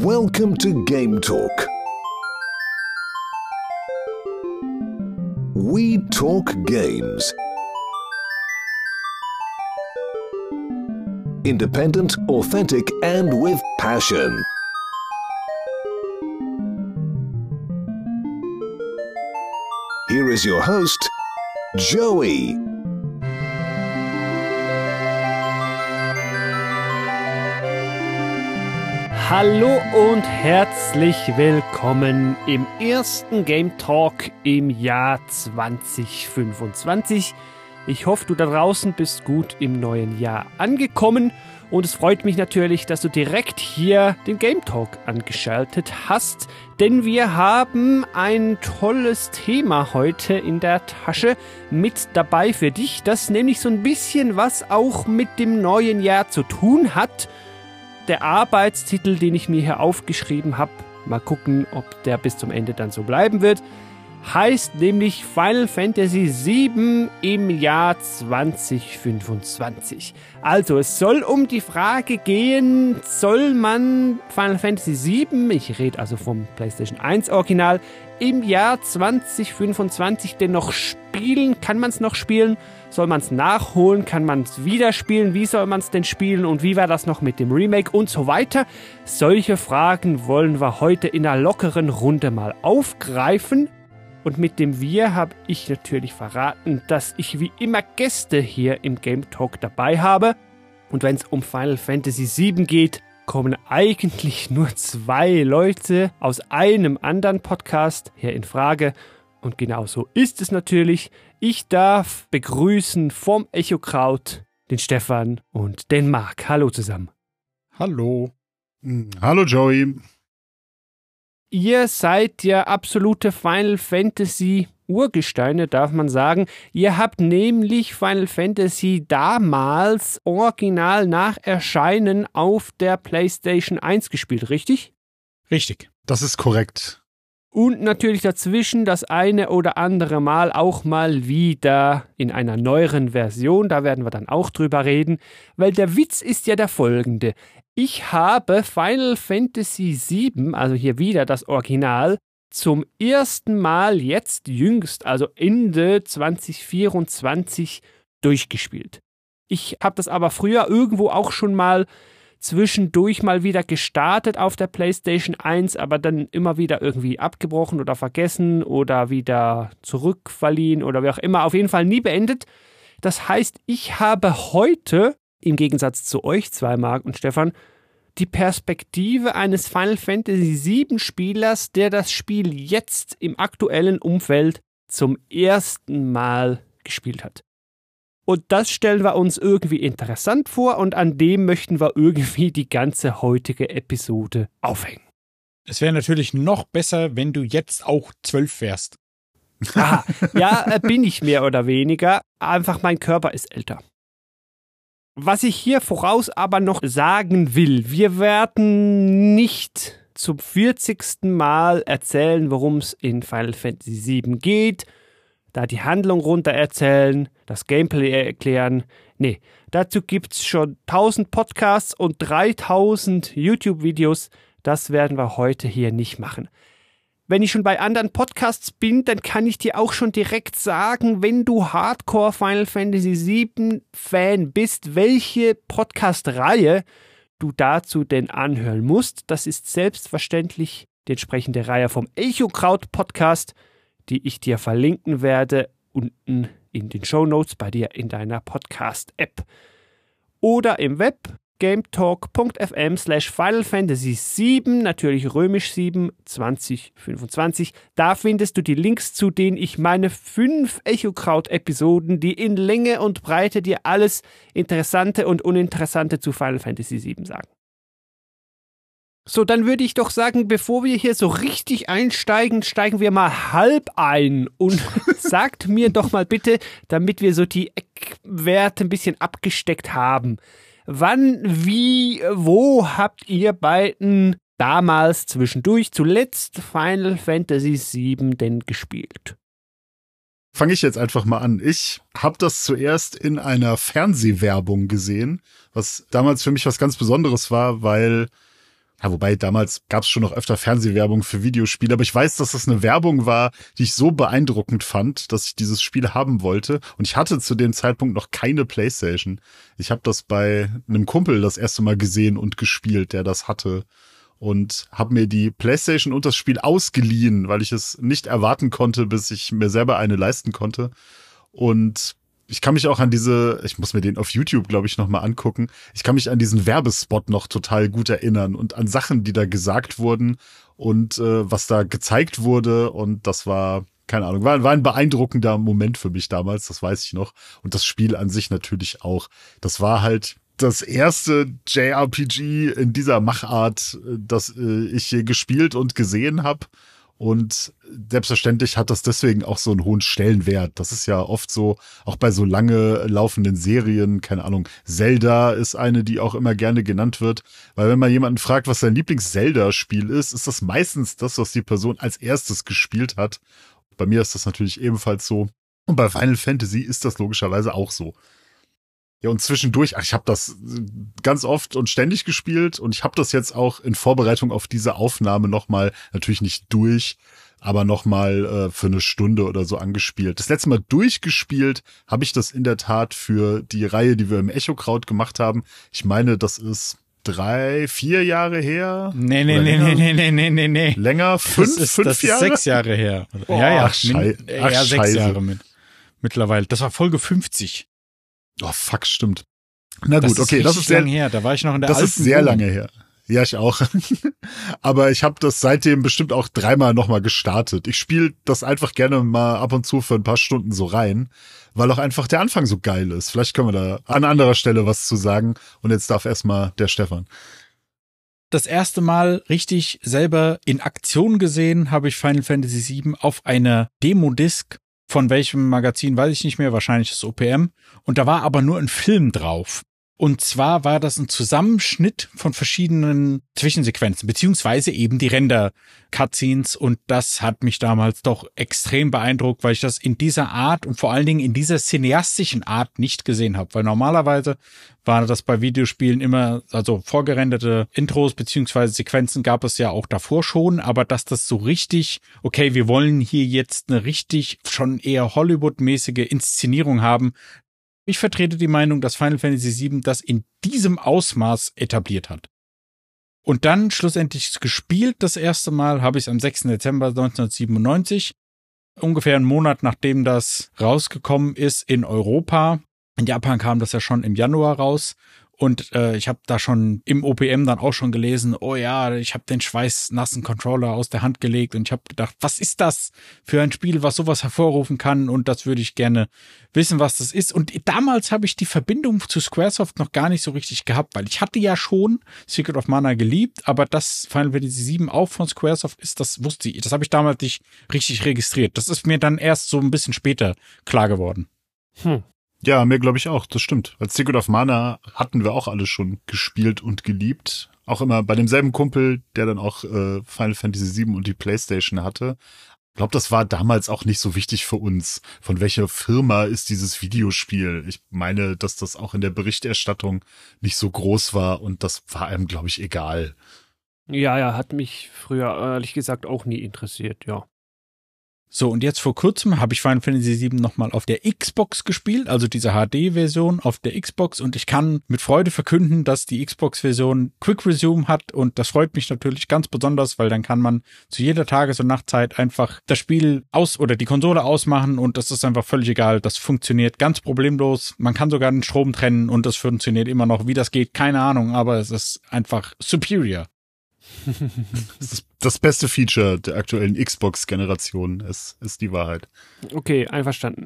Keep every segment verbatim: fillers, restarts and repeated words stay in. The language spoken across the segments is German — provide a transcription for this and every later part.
Welcome to Game Talk. We talk games. Independent, authentic, and with passion. Here is your host, Joey. Hallo und herzlich willkommen im ersten Game Talk im Jahr zwanzig fünfundzwanzig. Ich hoffe, du da draußen bist gut im neuen Jahr angekommen und es freut mich natürlich, dass du direkt hier den Game Talk angeschaltet hast, denn wir haben ein tolles Thema heute in der Tasche mit dabei für dich, das nämlich so ein bisschen was auch mit dem neuen Jahr zu tun hat. Der Arbeitstitel, den ich mir hier aufgeschrieben habe, mal gucken, ob der bis zum Ende dann so bleiben wird, heißt nämlich Final Fantasy sieben im Jahr zwanzig fünfundzwanzig. Also es soll um die Frage gehen, soll man Final Fantasy sieben, ich rede also vom PlayStation eins Original, im Jahr zwanzig fünfundzwanzig denn noch spielen? Kann man es noch spielen? Soll man es nachholen? Kann man es wieder spielen? Wie soll man es denn spielen? Und wie war das noch mit dem Remake? Und so weiter. Solche Fragen wollen wir heute in einer lockeren Runde mal aufgreifen. Und mit dem Wir habe ich natürlich verraten, dass ich wie immer Gäste hier im Game Talk dabei habe. Und wenn es um Final Fantasy sieben geht, kommen eigentlich nur zwei Leute aus einem anderen Podcast hier in Frage. Und genau so ist es natürlich. Ich darf begrüßen vom Echokraut den Stefan und den Marc. Hallo zusammen. Hallo. Hallo Joey. Ihr seid ja absolute Final Fantasy Urgesteine, darf man sagen. Ihr habt nämlich Final Fantasy damals original nach Erscheinen auf der PlayStation eins gespielt, richtig? Richtig, das ist korrekt. Und natürlich dazwischen das eine oder andere Mal auch mal wieder in einer neueren Version. Da werden wir dann auch drüber reden. Weil der Witz ist ja der folgende. Ich habe Final Fantasy sieben, also hier wieder das Original, zum ersten Mal jetzt jüngst, also Ende zwanzig vierundzwanzig, durchgespielt. Ich habe das aber früher irgendwo auch schon mal zwischendurch mal wieder gestartet auf der PlayStation eins, aber dann immer wieder irgendwie abgebrochen oder vergessen oder wieder zurückverliehen oder wie auch immer. Auf jeden Fall nie beendet. Das heißt, ich habe heute, im Gegensatz zu euch zwei, Marc und Stefan, die Perspektive eines Final Fantasy sieben Spielers, der das Spiel jetzt im aktuellen Umfeld zum ersten Mal gespielt hat. Und das stellen wir uns irgendwie interessant vor und an dem möchten wir irgendwie die ganze heutige Episode aufhängen. Es wäre natürlich noch besser, wenn du jetzt auch zwölf wärst. Aha, ja, bin ich mehr oder weniger. Einfach mein Körper ist älter. Was ich hier voraus aber noch sagen will, wir werden nicht zum vierzigsten Mal erzählen, worum es in Final Fantasy sieben geht, da die Handlung runter erzählen, das Gameplay erklären. Nee, dazu gibt's schon tausend Podcasts und dreitausend YouTube-Videos. Das werden wir heute hier nicht machen. Wenn ich schon bei anderen Podcasts bin, dann kann ich dir auch schon direkt sagen, wenn du Hardcore Final Fantasy sieben Fan bist, welche Podcast-Reihe du dazu denn anhören musst. Das ist selbstverständlich die entsprechende Reihe vom Echokraut Podcast, die ich dir verlinken werde, unten in den Shownotes bei dir in deiner Podcast-App. Oder im Web gametalk.fm slash Final Fantasy sieben, natürlich römisch sieben, zwanzig fünfundzwanzig. Da findest du die Links, zu denen ich meine fünf Echokraut-Episoden, die in Länge und Breite dir alles Interessante und Uninteressante zu Final Fantasy sieben sagen. So, dann würde ich doch sagen, bevor wir hier so richtig einsteigen, steigen wir mal halb ein und sagt mir doch mal bitte, damit wir so die Eckwerte ein bisschen abgesteckt haben. Wann, wie, wo habt ihr beiden damals zwischendurch zuletzt Final Fantasy sieben denn gespielt? Fange ich jetzt einfach mal an. Ich habe das zuerst in einer Fernsehwerbung gesehen, was damals für mich was ganz Besonderes war, weil Ja, wobei damals gab es schon noch öfter Fernsehwerbung für Videospiele, aber ich weiß, dass das eine Werbung war, die ich so beeindruckend fand, dass ich dieses Spiel haben wollte. Und ich hatte zu dem Zeitpunkt noch keine PlayStation. Ich habe das bei einem Kumpel das erste Mal gesehen und gespielt, der das hatte. Und habe mir die PlayStation und das Spiel ausgeliehen, weil ich es nicht erwarten konnte, bis ich mir selber eine leisten konnte. Und ich kann mich auch an diese, ich muss mir den auf YouTube, glaube ich, nochmal angucken. Ich kann mich an diesen Werbespot noch total gut erinnern und an Sachen, die da gesagt wurden und äh, was da gezeigt wurde. Und das war, keine Ahnung, war, war ein beeindruckender Moment für mich damals, das weiß ich noch. Und das Spiel an sich natürlich auch. Das war halt das erste J R P G in dieser Machart, das äh, ich je gespielt und gesehen habe. Und selbstverständlich hat das deswegen auch so einen hohen Stellenwert. Das ist ja oft so, auch bei so lange laufenden Serien, keine Ahnung, Zelda ist eine, die auch immer gerne genannt wird. Weil wenn man jemanden fragt, was sein Lieblings-Zelda-Spiel ist, ist das meistens das, was die Person als erstes gespielt hat. Bei mir ist das natürlich ebenfalls so. Und bei Final Fantasy ist das logischerweise auch so. Ja, und zwischendurch, ach, ich habe das ganz oft und ständig gespielt und ich habe das jetzt auch in Vorbereitung auf diese Aufnahme nochmal, natürlich nicht durch, aber nochmal äh, für eine Stunde oder so angespielt. Das letzte Mal durchgespielt habe ich das in der Tat für die Reihe, die wir im Echokraut gemacht haben. Ich meine, das ist drei, vier Jahre her. Nee, nee, nee, nee, nee, nee, nee, nee, nee. Länger? Fünf, das ist, fünf das Jahre? Ist sechs Jahre her. Oh, ja, ja. Ach, Schei Min- ach, ja, sechs Scheiße. Jahre mit, mittlerweile. Das war Folge fünfzig. Oh, fuck, stimmt. Na Das gut, ist okay, das ist sehr lang her. Da war ich noch in der Das alten ist sehr Wohnung. lange her. Ja, ich auch. Aber ich habe das seitdem bestimmt auch dreimal nochmal gestartet. Ich spiele das einfach gerne mal ab und zu für ein paar Stunden so rein, weil auch einfach der Anfang so geil ist. Vielleicht können wir da an anderer Stelle was zu sagen. Und jetzt darf erstmal der Stefan. Das erste Mal richtig selber in Aktion gesehen habe ich Final Fantasy sieben auf einer Demo-Disc. Von welchem Magazin, weiß ich nicht mehr, wahrscheinlich das O P M. Und da war aber nur ein Film drauf. Und zwar war das ein Zusammenschnitt von verschiedenen Zwischensequenzen, beziehungsweise eben die Render-Cutscenes. Und das hat mich damals doch extrem beeindruckt, weil ich das in dieser Art und vor allen Dingen in dieser cineastischen Art nicht gesehen habe. Weil normalerweise war das bei Videospielen immer, also vorgerenderte Intros beziehungsweise Sequenzen gab es ja auch davor schon, aber dass das so richtig, okay, wir wollen hier jetzt eine richtig schon eher Hollywood-mäßige Inszenierung haben. Ich vertrete die Meinung, dass Final Fantasy sieben das in diesem Ausmaß etabliert hat. Und dann schlussendlich gespielt, das erste Mal, habe ich es am sechsten Dezember neunzehnhundertsiebenundneunzig, ungefähr einen Monat nachdem das rausgekommen ist in Europa. In Japan kam das ja schon im Januar raus. Und äh, ich habe da schon im O P M dann auch schon gelesen, oh ja, ich habe den schweißnassen Controller aus der Hand gelegt und ich habe gedacht, was ist das für ein Spiel, was sowas hervorrufen kann, und das würde ich gerne wissen, was das ist. Und damals habe ich die Verbindung zu Squaresoft noch gar nicht so richtig gehabt, weil ich hatte ja schon Secret of Mana geliebt, aber dass Final Fantasy sieben auch von Squaresoft ist, das wusste ich, das habe ich damals nicht richtig registriert. Das ist mir dann erst so ein bisschen später klar geworden. Hm. Ja, mir glaube ich auch, das stimmt. Als Secret of Mana hatten wir auch alle schon gespielt und geliebt. Auch immer bei demselben Kumpel, der dann auch äh, Final Fantasy sieben und die PlayStation hatte. Ich glaube, das war damals auch nicht so wichtig für uns. Von welcher Firma ist dieses Videospiel? Ich meine, dass das auch in der Berichterstattung nicht so groß war und das war einem, glaube ich, egal. Ja, ja, hat mich früher ehrlich gesagt auch nie interessiert, ja. So, und jetzt vor kurzem habe ich Final Fantasy sieben nochmal auf der Xbox gespielt, also diese H D-Version auf der Xbox, und ich kann mit Freude verkünden, dass die Xbox-Version Quick Resume hat, und das freut mich natürlich ganz besonders, weil dann kann man zu jeder Tages- und Nachtzeit einfach das Spiel aus oder die Konsole ausmachen und das ist einfach völlig egal, das funktioniert ganz problemlos, man kann sogar den Strom trennen und das funktioniert immer noch, wie das geht, keine Ahnung, aber es ist einfach superior. Das ist das beste Feature der aktuellen Xbox-Generation, ist, ist die Wahrheit. Okay, einverstanden.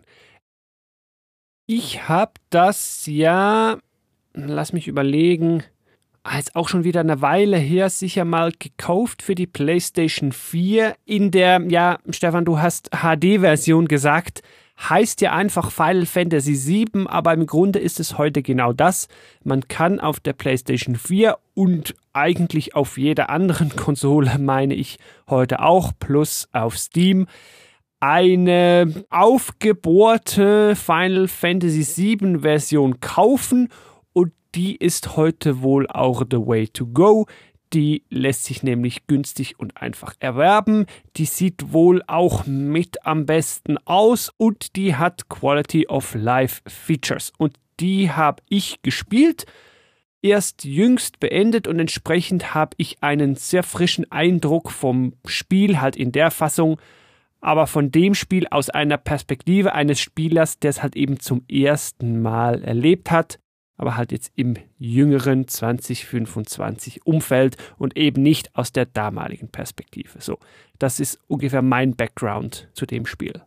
Ich habe das ja, lass mich überlegen, ist auch schon wieder eine Weile her, sicher mal gekauft für die PlayStation vier in der, ja, Stefan, du hast H D-Version gesagt, heißt ja einfach Final Fantasy sieben, aber im Grunde ist es heute genau das. Man kann auf der PlayStation vier und eigentlich auf jeder anderen Konsole, meine ich, heute auch, plus auf Steam, eine aufgebohrte Final Fantasy sieben Version kaufen, und die ist heute wohl auch the way to go. Die lässt sich nämlich günstig und einfach erwerben. Die sieht wohl auch mit am besten aus und die hat Quality of Life Features. Und die habe ich gespielt, erst jüngst beendet und entsprechend habe ich einen sehr frischen Eindruck vom Spiel, halt in der Fassung, aber von dem Spiel aus einer Perspektive eines Spielers, der es halt eben zum ersten Mal erlebt hat, aber halt jetzt im jüngeren zwanzig fünfundzwanzig Umfeld und eben nicht aus der damaligen Perspektive. So, das ist ungefähr mein Background zu dem Spiel.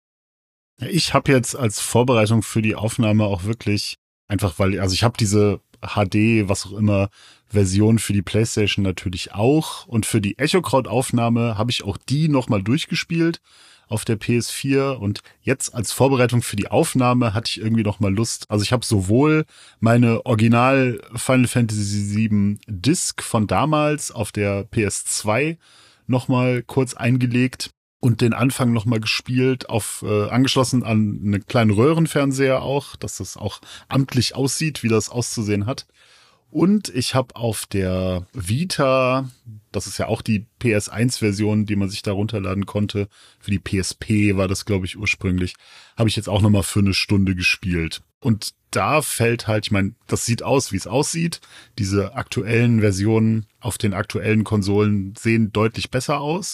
Ich habe jetzt als Vorbereitung für die Aufnahme auch wirklich einfach, weil, also ich habe diese H D, was auch immer, Version für die PlayStation natürlich auch und für die Echokraut-Aufnahme habe ich auch die nochmal durchgespielt auf der P S vier und jetzt als Vorbereitung für die Aufnahme hatte ich irgendwie noch mal Lust. Also ich habe sowohl meine Original Final Fantasy sieben Disc von damals auf der P S zwei noch mal kurz eingelegt und den Anfang noch mal gespielt, auf äh, angeschlossen an einen kleinen Röhrenfernseher auch, dass das auch amtlich aussieht, wie das auszusehen hat. Und ich habe auf der Vita, das ist ja auch die P S eins Version, die man sich da runterladen konnte, für die P S P war das, glaube ich, ursprünglich, habe ich jetzt auch nochmal für eine Stunde gespielt. Und da fällt halt, ich meine, das sieht aus, wie es aussieht. Diese aktuellen Versionen auf den aktuellen Konsolen sehen deutlich besser aus.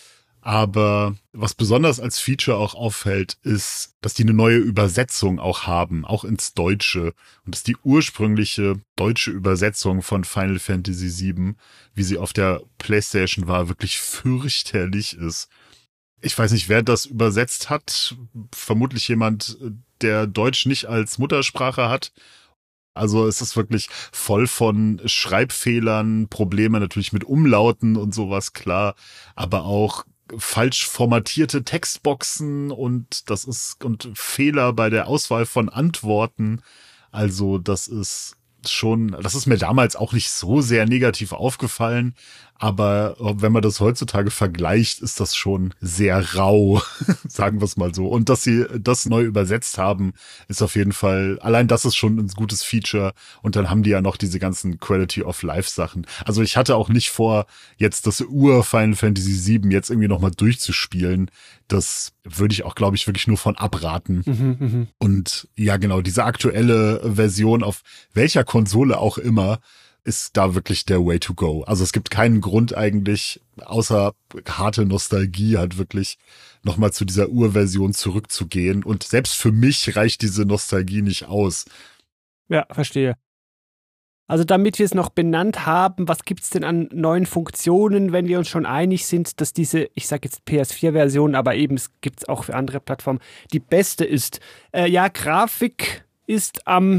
Aber was besonders als Feature auch auffällt, ist, dass die eine neue Übersetzung auch haben, auch ins Deutsche. Und dass die ursprüngliche deutsche Übersetzung von Final Fantasy sieben, wie sie auf der PlayStation war, wirklich fürchterlich ist. Ich weiß nicht, wer das übersetzt hat. Vermutlich jemand, der Deutsch nicht als Muttersprache hat. Also es ist wirklich voll von Schreibfehlern, Probleme natürlich mit Umlauten und sowas, klar. Aber auch falsch formatierte Textboxen und das ist und Fehler bei der Auswahl von Antworten. Also das ist schon, das ist mir damals auch nicht so sehr negativ aufgefallen, aber wenn man das heutzutage vergleicht, ist das schon sehr rau, sagen wir es mal so. Und dass sie das neu übersetzt haben, ist auf jeden Fall, allein das ist schon ein gutes Feature. Und dann haben die ja noch diese ganzen Quality of Life Sachen. Also ich hatte auch nicht vor, jetzt das Ur-Final Fantasy sieben jetzt irgendwie nochmal durchzuspielen. Das würde ich auch, glaube ich, wirklich nur von abraten. Mhm, mh. Und ja, genau, diese aktuelle Version auf welcher Konsole auch immer, ist da wirklich der Way to go. Also es gibt keinen Grund eigentlich, außer harte Nostalgie halt wirklich nochmal zu dieser Urversion zurückzugehen. Und selbst für mich reicht diese Nostalgie nicht aus. Ja, verstehe. Also damit wir es noch benannt haben, was gibt's denn an neuen Funktionen, wenn wir uns schon einig sind, dass diese, ich sage jetzt P S vier Version, aber eben es gibt's auch für andere Plattformen, die beste ist. Äh, ja, Grafik ist am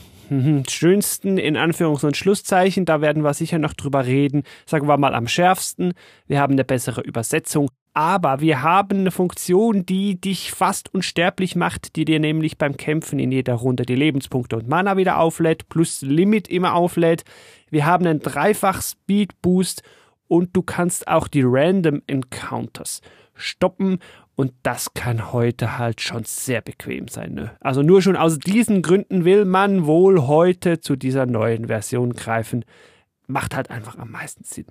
schönsten in Anführungs- und Schlusszeichen, da werden wir sicher noch drüber reden, sagen wir mal am schärfsten. Wir haben eine bessere Übersetzung, aber wir haben eine Funktion, die dich fast unsterblich macht, die dir nämlich beim Kämpfen in jeder Runde die Lebenspunkte und Mana wieder auflädt, plus Limit immer auflädt. Wir haben einen Dreifach-Speed-Boost und du kannst auch die Random Encounters stoppen. Und das kann heute halt schon sehr bequem sein. Ne? Also nur schon aus diesen Gründen will man wohl heute zu dieser neuen Version greifen. Macht halt einfach am meisten Sinn.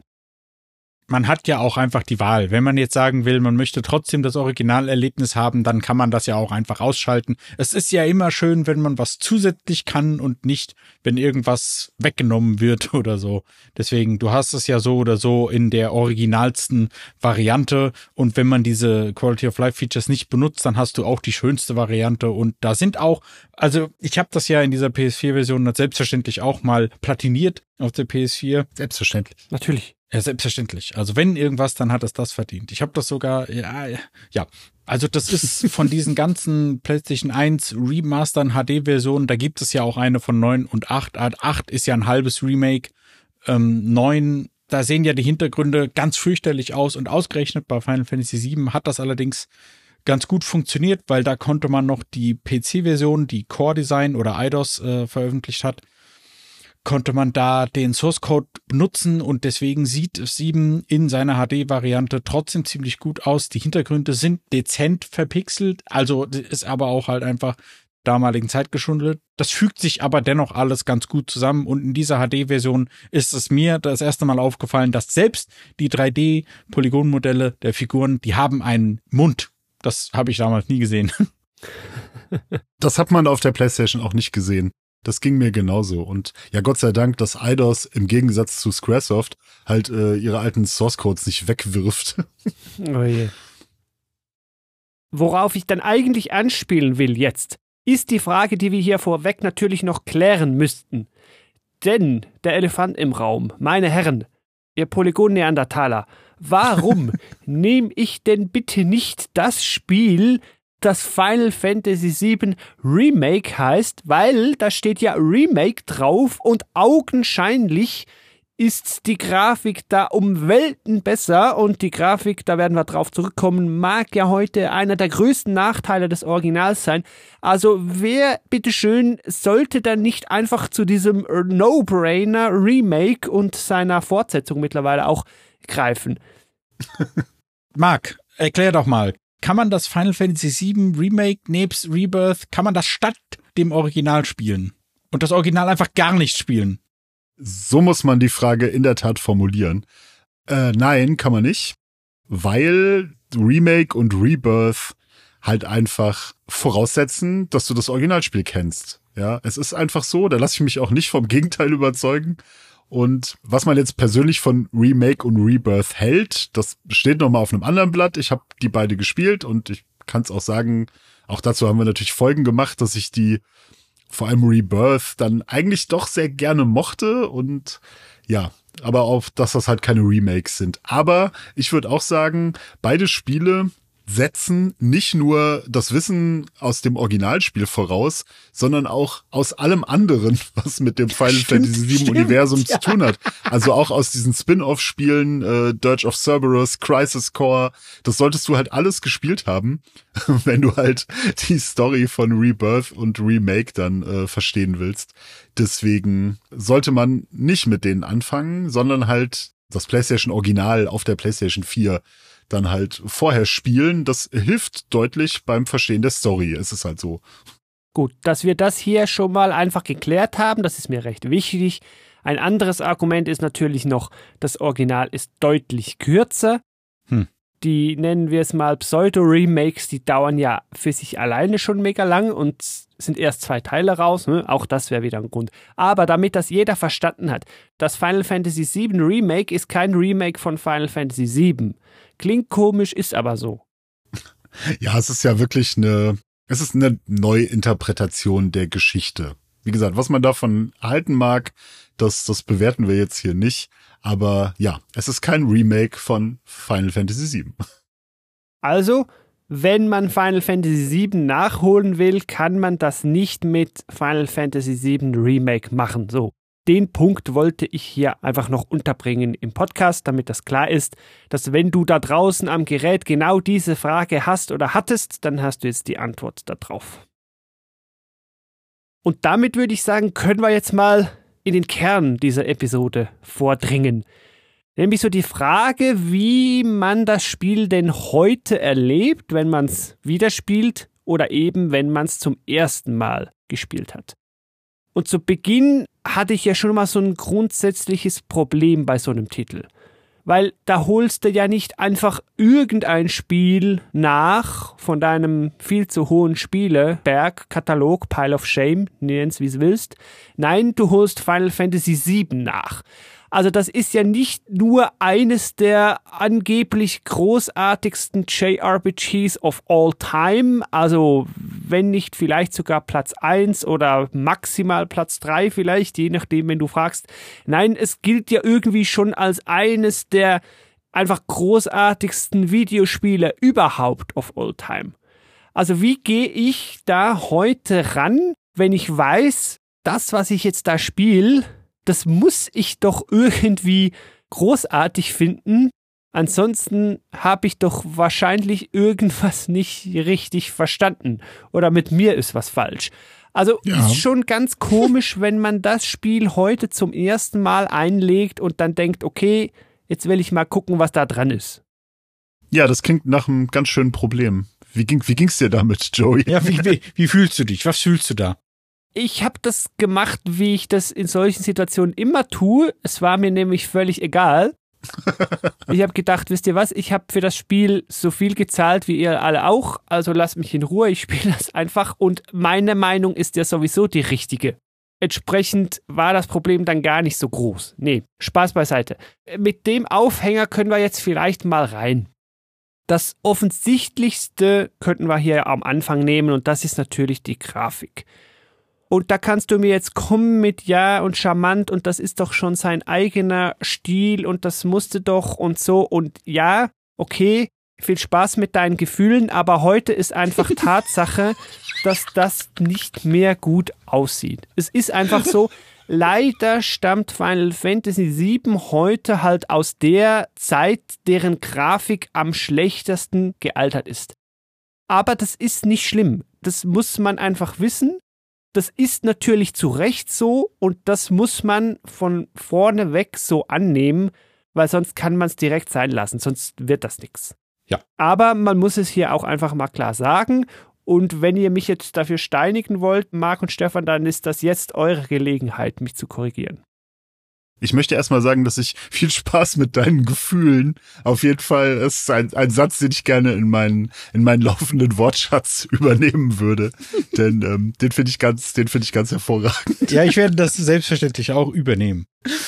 Man hat ja auch einfach die Wahl. Wenn man jetzt sagen will, man möchte trotzdem das Originalerlebnis haben, dann kann man das ja auch einfach ausschalten. Es ist ja immer schön, wenn man was zusätzlich kann und nicht, wenn irgendwas weggenommen wird oder so. Deswegen, du hast es ja so oder so in der originalsten Variante und wenn man diese Quality of Life Features nicht benutzt, dann hast du auch die schönste Variante und da sind auch, also ich habe das ja in dieser P S vier Version selbstverständlich auch mal platiniert auf der P S vier. Selbstverständlich. Natürlich. Ja, selbstverständlich. Also wenn irgendwas, dann hat es das verdient. Ich habe das sogar, ja, ja. Also das ist von diesen ganzen PlayStation eins Remastern H D-Versionen, da gibt es ja auch eine von neun und acht. acht ist ja ein halbes Remake. Ähm, neun, da sehen ja die Hintergründe ganz fürchterlich aus und ausgerechnet bei Final Fantasy sieben hat das allerdings ganz gut funktioniert, weil da konnte man noch die P C-Version, die Core Design oder I D O S äh, veröffentlicht hat, konnte man da den Source Code benutzen und deswegen sieht sieben in seiner H D-Variante trotzdem ziemlich gut aus. Die Hintergründe sind dezent verpixelt, also ist aber auch halt einfach damaligen Zeit geschuldet. Das fügt sich aber dennoch alles ganz gut zusammen und in dieser H D-Version ist es mir das erste Mal aufgefallen, dass selbst die drei D-Polygonmodelle der Figuren, die haben einen Mund. Das habe ich damals nie gesehen. Das hat man auf der PlayStation auch nicht gesehen. Das ging mir genauso. Und ja, Gott sei Dank, dass Eidos im Gegensatz zu Squaresoft halt äh, ihre alten Source-Codes nicht wegwirft. Oh je. Worauf ich dann eigentlich anspielen will jetzt, ist die Frage, die wir hier vorweg natürlich noch klären müssten. Denn der Elefant im Raum, meine Herren, ihr Polygon-Neandertaler, warum nehme ich denn bitte nicht das Spiel, das Final Fantasy sieben Remake heißt, weil da steht ja Remake drauf und augenscheinlich ist die Grafik da um Welten besser und die Grafik, da werden wir drauf zurückkommen, mag ja heute einer der größten Nachteile des Originals sein. Also wer, bitteschön, sollte dann nicht einfach zu diesem No-Brainer Remake und seiner Fortsetzung mittlerweile auch greifen? Marc, erklär doch mal, kann man das Final Fantasy sieben Remake nebst Rebirth, kann man das statt dem Original spielen? Und das Original einfach gar nicht spielen? So muss man die Frage in der Tat formulieren. Äh, nein, kann man nicht, weil Remake und Rebirth halt einfach voraussetzen, dass du das Originalspiel kennst. Ja, es ist einfach so, da lasse ich mich auch nicht vom Gegenteil überzeugen. Und was man jetzt persönlich von Remake und Rebirth hält, das steht nochmal auf einem anderen Blatt. Ich habe die beide gespielt und ich kann es auch sagen, auch dazu haben wir natürlich Folgen gemacht, dass ich die vor allem Rebirth dann eigentlich doch sehr gerne mochte und ja, aber auch, dass das halt keine Remakes sind. Aber ich würde auch sagen, beide Spiele setzen nicht nur das Wissen aus dem Originalspiel voraus, sondern auch aus allem anderen, was mit dem Final Stimmt, Fantasy sieben stimmt, Universum ja. zu tun hat. Also auch aus diesen Spin-off-Spielen, äh, Dirge of Cerberus, Crisis Core, das solltest du halt alles gespielt haben, wenn du halt die Story von Rebirth und Remake dann äh, verstehen willst. Deswegen sollte man nicht mit denen anfangen, sondern halt das PlayStation Original auf der PlayStation vier dann halt vorher spielen. Das hilft deutlich beim Verstehen der Story. Es ist halt so. Gut, dass wir das hier schon mal einfach geklärt haben, das ist mir recht wichtig. Ein anderes Argument ist natürlich noch, das Original ist deutlich kürzer. Hm. Die, nennen wir es mal Pseudo-Remakes, die dauern ja für sich alleine schon mega lang und sind erst zwei Teile raus. Ne? Auch das wäre wieder ein Grund. Aber damit das jeder verstanden hat, das Final Fantasy sieben Remake ist kein Remake von Final Fantasy sieben. Klingt komisch, ist aber so. Ja, es ist ja wirklich eine, es ist eine Neuinterpretation der Geschichte. Wie gesagt, was man davon halten mag, das, das bewerten wir jetzt hier nicht. Aber ja, es ist kein Remake von Final Fantasy sieben. Also, wenn man Final Fantasy sieben nachholen will, kann man das nicht mit Final Fantasy sieben Remake machen. So, den Punkt wollte ich hier einfach noch unterbringen im Podcast, damit das klar ist, dass wenn du da draußen am Gerät genau diese Frage hast oder hattest, dann hast du jetzt die Antwort darauf. Und damit würde ich sagen, können wir jetzt mal in den Kern dieser Episode vordringen. Nämlich so die Frage, wie man das Spiel denn heute erlebt, wenn man es wieder spielt oder eben, wenn man es zum ersten Mal gespielt hat. Und zu Beginn hatte ich ja schon mal so ein grundsätzliches Problem bei so einem Titel. Weil da holst du ja nicht einfach irgendein Spiel nach von deinem viel zu hohen Spieleberg, Katalog, Pile of Shame, nenn's wie es willst. Nein, du holst Final Fantasy sieben nach. Also das ist ja nicht nur eines der angeblich großartigsten J R P Gs of all time, also wenn nicht vielleicht sogar Platz eins oder maximal Platz drei vielleicht, je nachdem, wenn du fragst. Nein, es gilt ja irgendwie schon als eines der einfach großartigsten Videospiele überhaupt of all time. Also wie gehe ich da heute ran, wenn ich weiß, das, was ich jetzt da spiele, das muss ich doch irgendwie großartig finden. Ansonsten habe ich doch wahrscheinlich irgendwas nicht richtig verstanden. Oder mit mir ist was falsch. Also ja. Ist schon ganz komisch, wenn man das Spiel heute zum ersten Mal einlegt und dann denkt, okay, jetzt will ich mal gucken, was da dran ist. Ja, das klingt nach einem ganz schönen Problem. Wie ging, wie ging's dir damit, Joey? Ja, wie, wie, wie fühlst du dich? Was fühlst du da? Ich habe das gemacht, wie ich das in solchen Situationen immer tue. Es war mir nämlich völlig egal. Ich habe gedacht, wisst ihr was, ich habe für das Spiel so viel gezahlt wie ihr alle auch, also lasst mich in Ruhe, ich spiele das einfach und meine Meinung ist ja sowieso die richtige. Entsprechend war das Problem dann gar nicht so groß. Nee, Spaß beiseite. Mit dem Aufhänger können wir jetzt vielleicht mal rein. Das Offensichtlichste könnten wir hier am Anfang nehmen und das ist natürlich die Grafik. Und da kannst du mir jetzt kommen mit ja und charmant und das ist doch schon sein eigener Stil und das musste doch und so und ja, okay, viel Spaß mit deinen Gefühlen, aber heute ist einfach Tatsache, dass das nicht mehr gut aussieht. Es ist einfach so, leider stammt Final Fantasy sieben heute halt aus der Zeit, deren Grafik am schlechtesten gealtert ist. Aber das ist nicht schlimm, das muss man einfach wissen. Das ist natürlich zu Recht so und das muss man von vorne weg so annehmen, weil sonst kann man es direkt sein lassen, sonst wird das nichts. Ja. Aber man muss es hier auch einfach mal klar sagen und wenn ihr mich jetzt dafür steinigen wollt, Marc und Stefan, dann ist das jetzt eure Gelegenheit, mich zu korrigieren. Ich möchte erstmal sagen, dass ich viel Spaß mit deinen Gefühlen. Auf jeden Fall ist ein, ein Satz, den ich gerne in meinen in meinen laufenden Wortschatz übernehmen würde, denn ähm, den finde ich ganz, den finde ich ganz hervorragend. Ja, ich werde das selbstverständlich auch übernehmen.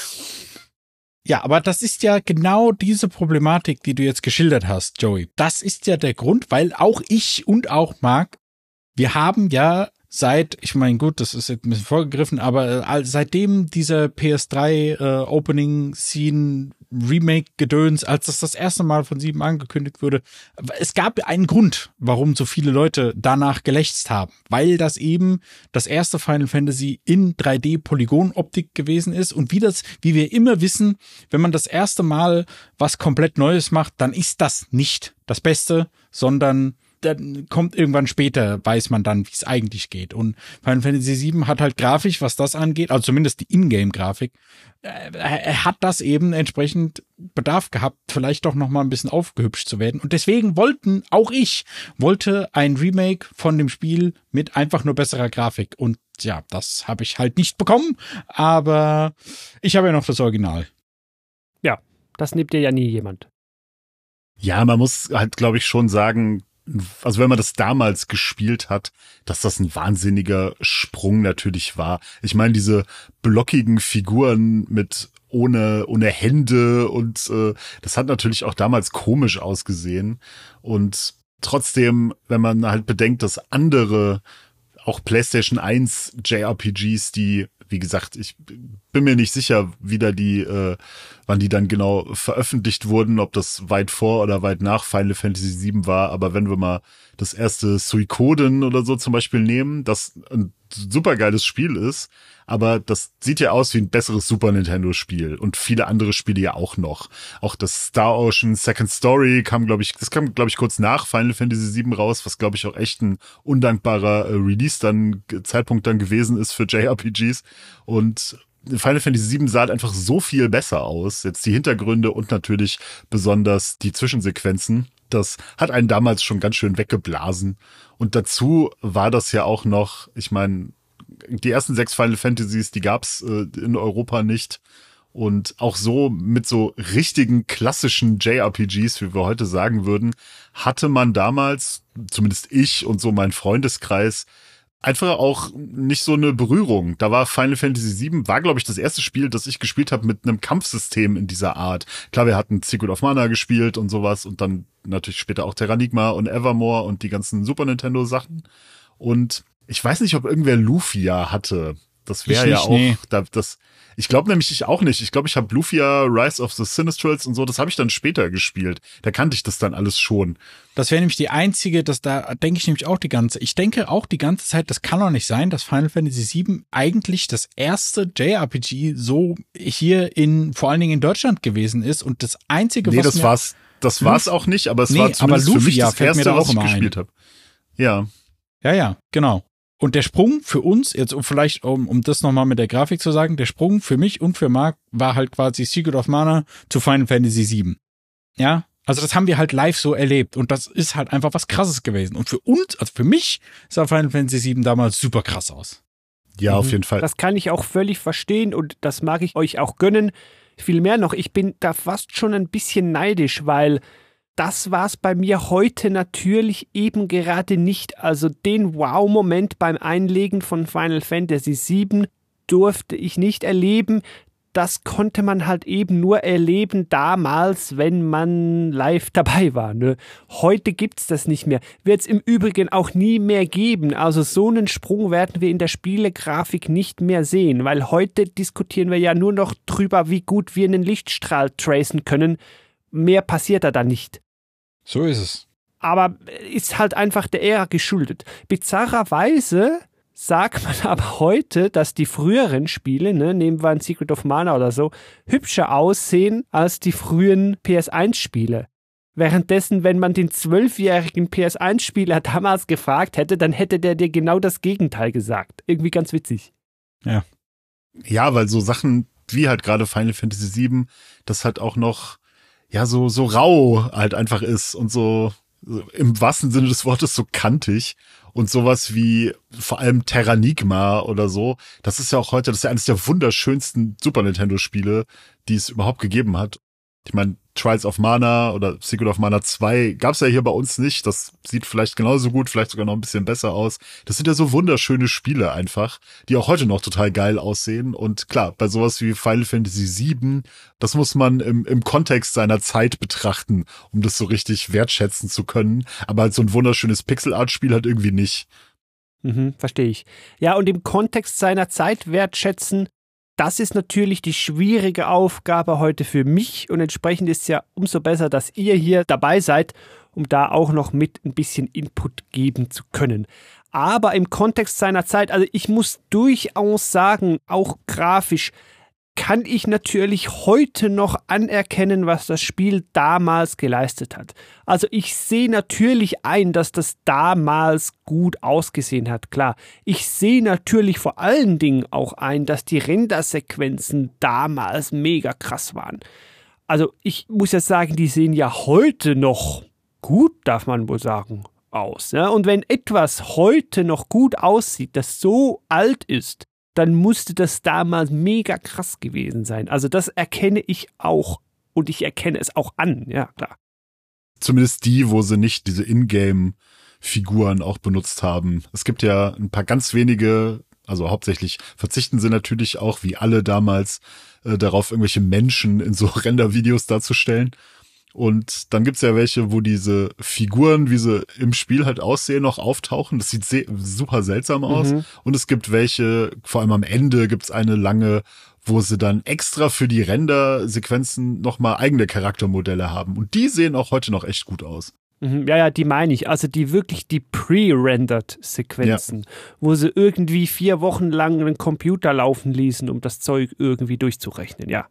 Ja, aber das ist ja genau diese Problematik, die du jetzt geschildert hast, Joey. Das ist ja der Grund, weil auch ich und auch Marc, wir haben ja seit, ich meine, gut, das ist jetzt ein bisschen vorgegriffen, aber äh, seitdem dieser P S drei äh, Opening Scene Remake Gedöns, als das das erste Mal von sieben angekündigt wurde, es gab einen Grund, warum so viele Leute danach gelächzt haben, weil das eben das erste Final Fantasy in drei D Polygonoptik gewesen ist und wie das, wie wir immer wissen, wenn man das erste Mal was komplett Neues macht, dann ist das nicht das Beste, sondern dann kommt irgendwann später, weiß man dann, wie es eigentlich geht. Und Final Fantasy sieben hat halt grafisch, was das angeht, also zumindest die Ingame-Grafik, äh, er hat das eben entsprechend Bedarf gehabt, vielleicht doch noch mal ein bisschen aufgehübscht zu werden. Und deswegen wollten, auch ich, wollte ein Remake von dem Spiel mit einfach nur besserer Grafik. Und ja, das habe ich halt nicht bekommen, aber ich habe ja noch das Original. Ja, das nimmt dir ja nie jemand. Ja, man muss halt, glaube ich, schon sagen, also wenn man das damals gespielt hat, dass das ein wahnsinniger Sprung natürlich war. Ich meine, diese blockigen Figuren mit ohne ohne Hände und äh, das hat natürlich auch damals komisch ausgesehen. Und trotzdem, wenn man halt bedenkt, dass andere, auch PlayStation eins J R P Gs, die, wie gesagt, ich bin mir nicht sicher, wie da die, äh, wann die dann genau veröffentlicht wurden, ob das weit vor oder weit nach Final Fantasy sieben war, aber wenn wir mal das erste Suikoden oder so zum Beispiel nehmen, das ein supergeiles Spiel ist, aber das sieht ja aus wie ein besseres Super Nintendo Spiel und viele andere Spiele ja auch noch. Auch das Star Ocean Second Story kam, glaube ich, das kam, glaube ich, kurz nach Final Fantasy sieben raus, was, glaube ich, auch echt ein undankbarer äh, Release dann, Zeitpunkt dann gewesen ist für J R P Gs. Und Final Fantasy sieben sah halt einfach so viel besser aus. Jetzt die Hintergründe und natürlich besonders die Zwischensequenzen. Das hat einen damals schon ganz schön weggeblasen. Und dazu war das ja auch noch, ich meine, die ersten sechs Final Fantasies, die gab's äh, in Europa nicht. Und auch so mit so richtigen klassischen J R P Gs, wie wir heute sagen würden, hatte man damals, zumindest ich und so mein Freundeskreis, einfach auch nicht so eine Berührung. Da war Final Fantasy sieben, war, glaube ich, das erste Spiel, das ich gespielt habe mit einem Kampfsystem in dieser Art. Klar, wir hatten Secret of Mana gespielt und sowas und dann natürlich später auch Terranigma und Evermore und die ganzen Super Nintendo Sachen. Und ich weiß nicht, ob irgendwer Lufia hatte. Das wäre ja auch, nee. da, das, ich glaube nämlich ich auch nicht. Ich glaube, ich habe Lufia, Rise of the Sinistrals und so, das habe ich dann später gespielt. Da kannte ich das dann alles schon. Das wäre nämlich die einzige, dass da denke ich nämlich auch die ganze, ich denke auch die ganze Zeit, das kann doch nicht sein, dass Final Fantasy sieben eigentlich das erste J R P G so hier in, vor allen Dingen in Deutschland gewesen ist und das einzige, nee, was das mir, war's, das hm? war's auch nicht, aber es nee, war zumindest aber für mich Lufia das erste, da was ich ein. gespielt habe. Ja. Ja, ja, genau. Und der Sprung für uns, jetzt um vielleicht, um, um das nochmal mit der Grafik zu sagen, der Sprung für mich und für Marc war halt quasi Secret of Mana zu Final Fantasy sieben. Ja, Also das haben wir halt live so erlebt und das ist halt einfach was Krasses gewesen. Und für uns, also für mich, sah Final Fantasy sieben damals super krass aus. Ja, Mhm. auf jeden Fall. Das kann ich auch völlig verstehen und das mag ich euch auch gönnen. Viel mehr noch, ich bin da fast schon ein bisschen neidisch, weil das war es bei mir heute natürlich eben gerade nicht. Also den Wow-Moment beim Einlegen von Final Fantasy sieben durfte ich nicht erleben. Das konnte man halt eben nur erleben damals, wenn man live dabei war. Ne? Heute gibt's das nicht mehr. Wird es im Übrigen auch nie mehr geben. Also so einen Sprung werden wir in der Spielegrafik nicht mehr sehen, weil heute diskutieren wir ja nur noch drüber, wie gut wir einen Lichtstrahl tracen können. Mehr passiert da dann nicht. So ist es. Aber ist halt einfach der Ära geschuldet. Bizarrerweise sagt man aber heute, dass die früheren Spiele, ne, nehmen wir ein Secret of Mana oder so, hübscher aussehen als die frühen P S eins Spiele. Währenddessen, wenn man den zwölfjährigen P S eins Spieler damals gefragt hätte, dann hätte der dir genau das Gegenteil gesagt. Irgendwie ganz witzig. Ja. Ja, weil so Sachen wie halt gerade Final Fantasy sieben, das halt auch noch, ja, so, so rau halt einfach ist und so, so im wahrsten Sinne des Wortes so kantig. Und sowas wie vor allem Terranigma oder so, das ist ja auch heute, das ist ja eines der wunderschönsten Super Nintendo-Spiele, die es überhaupt gegeben hat. Ich meine, Trials of Mana oder Secret of Mana zwei gab's ja hier bei uns nicht. Das sieht vielleicht genauso gut, vielleicht sogar noch ein bisschen besser aus. Das sind ja so wunderschöne Spiele einfach, die auch heute noch total geil aussehen. Und klar, bei sowas wie Final Fantasy sieben, das muss man im, im Kontext seiner Zeit betrachten, um das so richtig wertschätzen zu können. Aber halt so ein wunderschönes Pixel-Art-Spiel halt irgendwie nicht. Mhm, verstehe ich. Ja, und im Kontext seiner Zeit wertschätzen, das ist natürlich die schwierige Aufgabe heute für mich und entsprechend ist es ja umso besser, dass ihr hier dabei seid, um da auch noch mit ein bisschen Input geben zu können. Aber im Kontext seiner Zeit, also ich muss durchaus sagen, auch grafisch kann ich natürlich heute noch anerkennen, was das Spiel damals geleistet hat. Also ich sehe natürlich ein, dass das damals gut ausgesehen hat, klar. Ich sehe natürlich vor allen Dingen auch ein, dass die Rendersequenzen damals mega krass waren. Also ich muss ja sagen, die sehen ja heute noch gut, darf man wohl sagen, aus. Ja? Und wenn etwas heute noch gut aussieht, das so alt ist, dann musste das damals mega krass gewesen sein. Also das erkenne ich auch und ich erkenne es auch an, ja klar. Zumindest die, wo sie nicht diese Ingame-Figuren auch benutzt haben. Es gibt ja ein paar ganz wenige, also hauptsächlich verzichten sie natürlich auch, wie alle damals, äh, darauf irgendwelche Menschen in so Render-Videos darzustellen. Und dann gibt's ja welche, wo diese Figuren, wie sie im Spiel halt aussehen, noch auftauchen. Das sieht sehr, super seltsam aus. Mhm. Und es gibt welche, vor allem am Ende gibt's eine lange, wo sie dann extra für die Render-Sequenzen nochmal eigene Charaktermodelle haben. Und die sehen auch heute noch echt gut aus. Mhm, ja, ja, die meine ich. Also die wirklich die pre-rendered Sequenzen, ja, wo sie irgendwie vier Wochen lang einen Computer laufen ließen, um das Zeug irgendwie durchzurechnen, ja.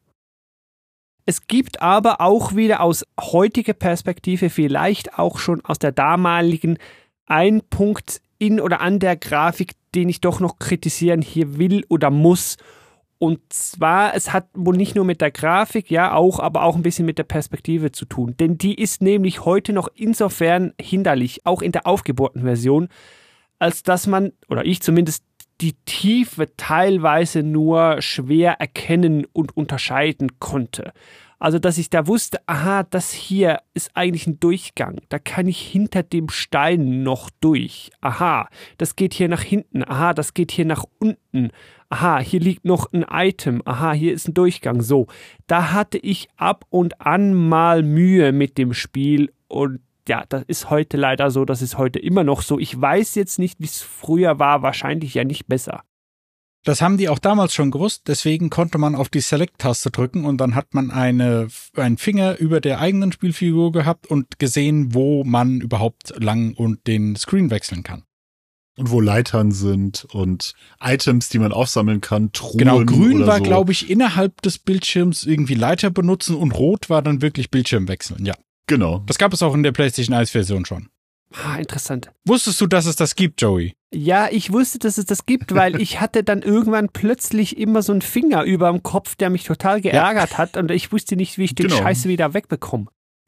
Es gibt aber auch wieder aus heutiger Perspektive, vielleicht auch schon aus der damaligen, einen Punkt in oder an der Grafik, den ich doch noch kritisieren hier will oder muss. Und zwar, es hat wohl nicht nur mit der Grafik, ja auch, aber auch ein bisschen mit der Perspektive zu tun. Denn die ist nämlich heute noch insofern hinderlich, auch in der aufgebohrten Version, als dass man, oder ich zumindest, die Tiefe teilweise nur schwer erkennen und unterscheiden konnte. Also, dass ich da wusste, aha, das hier ist eigentlich ein Durchgang. Da kann ich hinter dem Stein noch durch. Aha, das geht hier nach hinten. Aha, das geht hier nach unten. Aha, hier liegt noch ein Item. Aha, hier ist ein Durchgang. So, da hatte ich ab und an mal Mühe mit dem Spiel und ja, das ist heute leider so, das ist heute immer noch so. Ich weiß jetzt nicht, wie es früher war, wahrscheinlich ja nicht besser. Das haben die auch damals schon gewusst, deswegen konnte man auf die Select-Taste drücken und dann hat man eine, einen Finger über der eigenen Spielfigur gehabt und gesehen, wo man überhaupt lang und den Screen wechseln kann. Und wo Leitern sind und Items, die man aufsammeln kann, Truhen. Genau, grün oder war, so. glaube ich, innerhalb des Bildschirms irgendwie Leiter benutzen und rot war dann wirklich Bildschirm wechseln, ja. Genau. Das gab es auch in der PlayStation eins Version schon. Ah, interessant. Wusstest du, dass es das gibt, Joey? Ja, ich wusste, dass es das gibt, weil ich hatte dann irgendwann plötzlich immer so einen Finger über dem Kopf, der mich total geärgert ja. hat und ich wusste nicht, wie ich den genau. Scheiße wieder wegbekomme.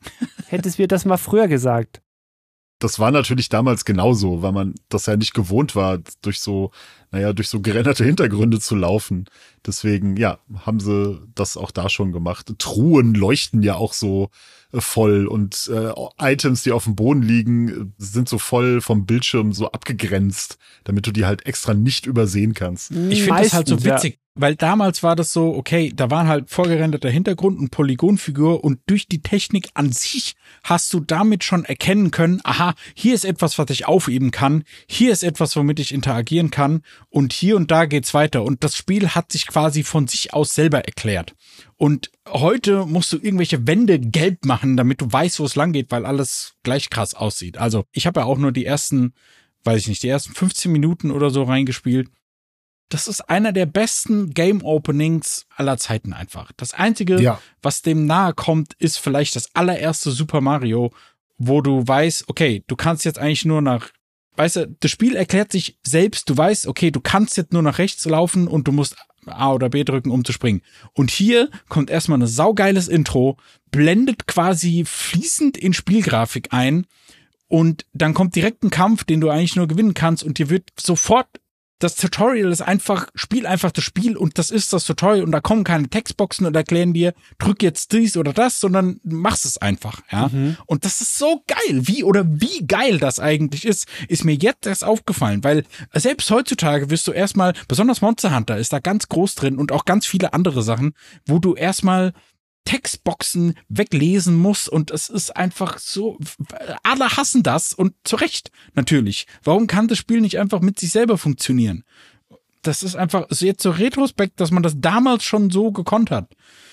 Hättest mir das mal früher gesagt. Das war natürlich damals genauso, weil man das ja nicht gewohnt war, durch so, naja, durch so gerenderte Hintergründe zu laufen. Deswegen, ja, haben sie das auch da schon gemacht. Truhen leuchten ja auch so äh, voll und äh, Items, die auf dem Boden liegen, sind so voll vom Bildschirm so abgegrenzt, damit du die halt extra nicht übersehen kannst. Ich finde das halt so Meistens, ja. witzig, weil damals war das so, okay, da waren halt vorgerenderter Hintergrund und Polygonfigur und durch die Technik an sich hast du damit schon erkennen können, aha, hier ist etwas, was ich aufheben kann, hier ist etwas, womit ich interagieren kann und hier und da geht's weiter. Und das Spiel hat sich quasi von sich aus selber erklärt. Und heute musst du irgendwelche Wände gelb machen, damit du weißt, wo es lang geht, weil alles gleich krass aussieht. Also ich habe ja auch nur die ersten, weiß ich nicht, die ersten fünfzehn Minuten oder so reingespielt. Das ist einer der besten Game-Openings aller Zeiten einfach. Das Einzige, Ja. was dem nahe kommt, ist vielleicht das allererste Super Mario, wo du weißt, okay, du kannst jetzt eigentlich nur nach, weißt du, das Spiel erklärt sich selbst, du weißt, okay, du kannst jetzt nur nach rechts laufen und du musst A oder B drücken, um zu springen. Und hier kommt erstmal ein saugeiles Intro, blendet quasi fließend in Spielgrafik ein und dann kommt direkt ein Kampf, den du eigentlich nur gewinnen kannst und dir wird sofort das Tutorial ist einfach, spiel einfach das Spiel und das ist das Tutorial und da kommen keine Textboxen und erklären dir, drück jetzt dies oder das, sondern machst es einfach, ja. Mhm. Und das ist so geil, wie oder wie geil das eigentlich ist, ist mir jetzt erst aufgefallen, weil selbst heutzutage wirst du erstmal, besonders Monster Hunter ist da ganz groß drin und auch ganz viele andere Sachen, wo du erstmal Textboxen weglesen muss und es ist einfach so, alle hassen das und zu Recht natürlich. Warum kann das Spiel nicht einfach mit sich selber funktionieren? Das ist einfach jetzt so retrospekt, dass man das damals schon so gekonnt hat.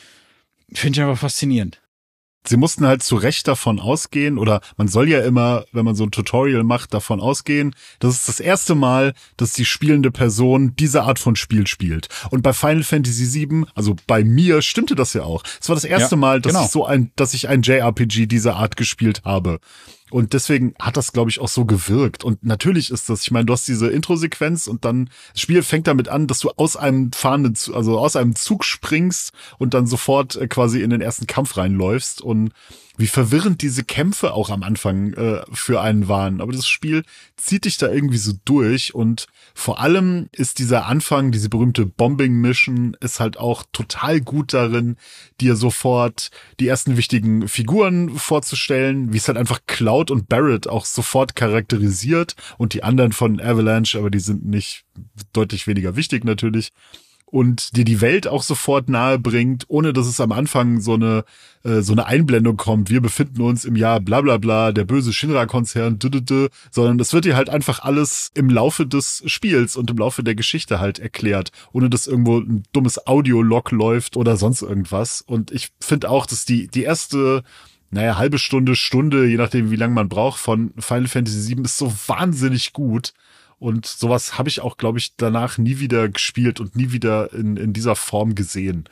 Finde ich einfach faszinierend. Sie mussten halt zu Recht davon ausgehen, oder man soll ja immer, wenn man so ein Tutorial macht, davon ausgehen, das ist das erste Mal, dass die spielende Person diese Art von Spiel spielt. Und bei Final Fantasy sieben, also bei mir, stimmte das ja auch. Es war das erste Ja, Mal, dass genau. ich so ein, dass ich ein J R P G dieser Art gespielt habe. Und deswegen hat das, glaube ich, auch so gewirkt. Und natürlich ist das, ich meine, du hast diese Intro-Sequenz und dann, das Spiel fängt damit an, dass du aus einem fahrenden, also aus einem Zug springst und dann sofort äh, quasi in den ersten Kampf reinläufst. Und wie verwirrend diese Kämpfe auch am Anfang äh, für einen waren. Aber das Spiel zieht dich da irgendwie so durch. Und vor allem ist dieser Anfang, diese berühmte Bombing-Mission, ist halt auch total gut darin, dir sofort die ersten wichtigen Figuren vorzustellen, wie es halt einfach Cloud und Barrett auch sofort charakterisiert und die anderen von Avalanche, aber die sind nicht deutlich weniger wichtig natürlich. Und dir die Welt auch sofort nahe bringt, ohne dass es am Anfang so eine äh, so eine Einblendung kommt. Wir befinden uns im Jahr bla bla bla, der böse Shinra-Konzern, dü, dü, dü, sondern das wird dir halt einfach alles im Laufe des Spiels und im Laufe der Geschichte halt erklärt, ohne dass irgendwo ein dummes Audio-Log läuft oder sonst irgendwas. Und ich finde auch, dass die die erste naja, halbe Stunde, Stunde, je nachdem, wie lange man braucht, von Final Fantasy sieben ist so wahnsinnig gut. Und sowas habe ich auch, glaube ich, danach nie wieder gespielt und nie wieder in, in dieser Form gesehen.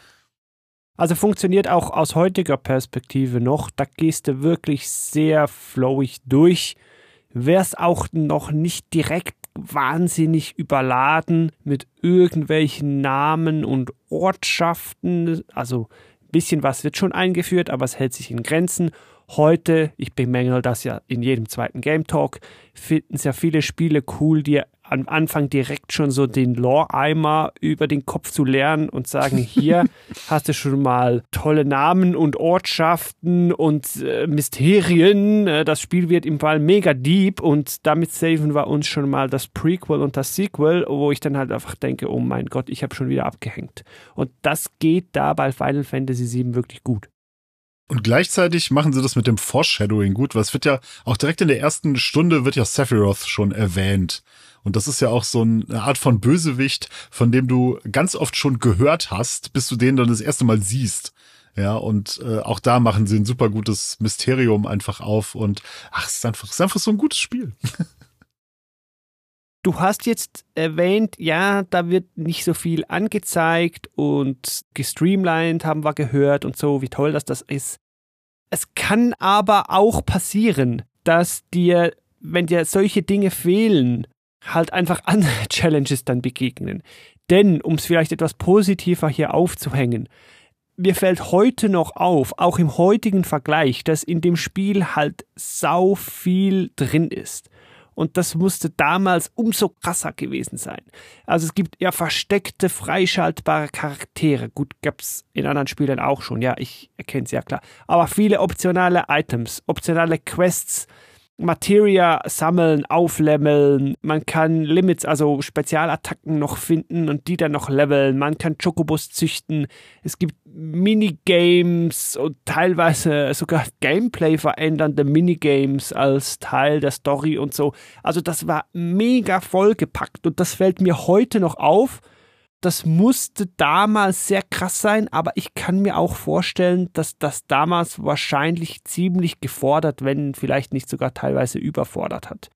Also funktioniert auch aus heutiger Perspektive noch. Da gehst du wirklich sehr flowig durch. Wärst auch noch nicht direkt wahnsinnig überladen mit irgendwelchen Namen und Ortschaften. Also ein bisschen was wird schon eingeführt, aber es hält sich in Grenzen. Heute, ich bemängel das ja in jedem zweiten Game Talk, finden sehr viele Spiele cool, dir am Anfang direkt schon so den Lore-Eimer über den Kopf zu lernen und sagen, hier hast du schon mal tolle Namen und Ortschaften und äh, Mysterien. Äh, das Spiel wird im Fall mega deep und damit saven wir uns schon mal das Prequel und das Sequel, wo ich dann halt einfach denke, oh mein Gott, ich habe schon wieder abgehängt. Und das geht da bei Final Fantasy sieben wirklich gut. Und gleichzeitig machen sie das mit dem Foreshadowing gut, weil es wird ja auch direkt in der ersten Stunde wird ja Sephiroth schon erwähnt. Und das ist ja auch so eine Art von Bösewicht, von dem du ganz oft schon gehört hast, bis du den dann das erste Mal siehst. Ja, und äh, auch da machen sie ein super gutes Mysterium einfach auf und ach, es ist einfach, es ist einfach so ein gutes Spiel. Du hast jetzt erwähnt, ja, da wird nicht so viel angezeigt und gestreamlined haben wir gehört und so, wie toll das das ist. Es kann aber auch passieren, dass dir, wenn dir solche Dinge fehlen, halt einfach andere Challenges dann begegnen. Denn, um es vielleicht etwas positiver hier aufzuhängen, mir fällt heute noch auf, auch im heutigen Vergleich, dass in dem Spiel halt sau viel drin ist. Und das musste damals umso krasser gewesen sein. Also es gibt ja versteckte, freischaltbare Charaktere. Gut, gab es in anderen Spielen auch schon. Ja, ich erkenne es ja klar. Aber viele optionale Items, optionale Quests, Materia sammeln, aufleveln. Man kann Limits, also Spezialattacken noch finden und die dann noch leveln. Man kann Chocobos züchten. Es gibt Minigames und teilweise sogar Gameplay verändernde Minigames als Teil der Story und so. Also das war mega vollgepackt und das fällt mir heute noch auf. Das musste damals sehr krass sein, aber ich kann mir auch vorstellen, dass das damals wahrscheinlich ziemlich gefordert, wenn vielleicht nicht sogar teilweise überfordert hat.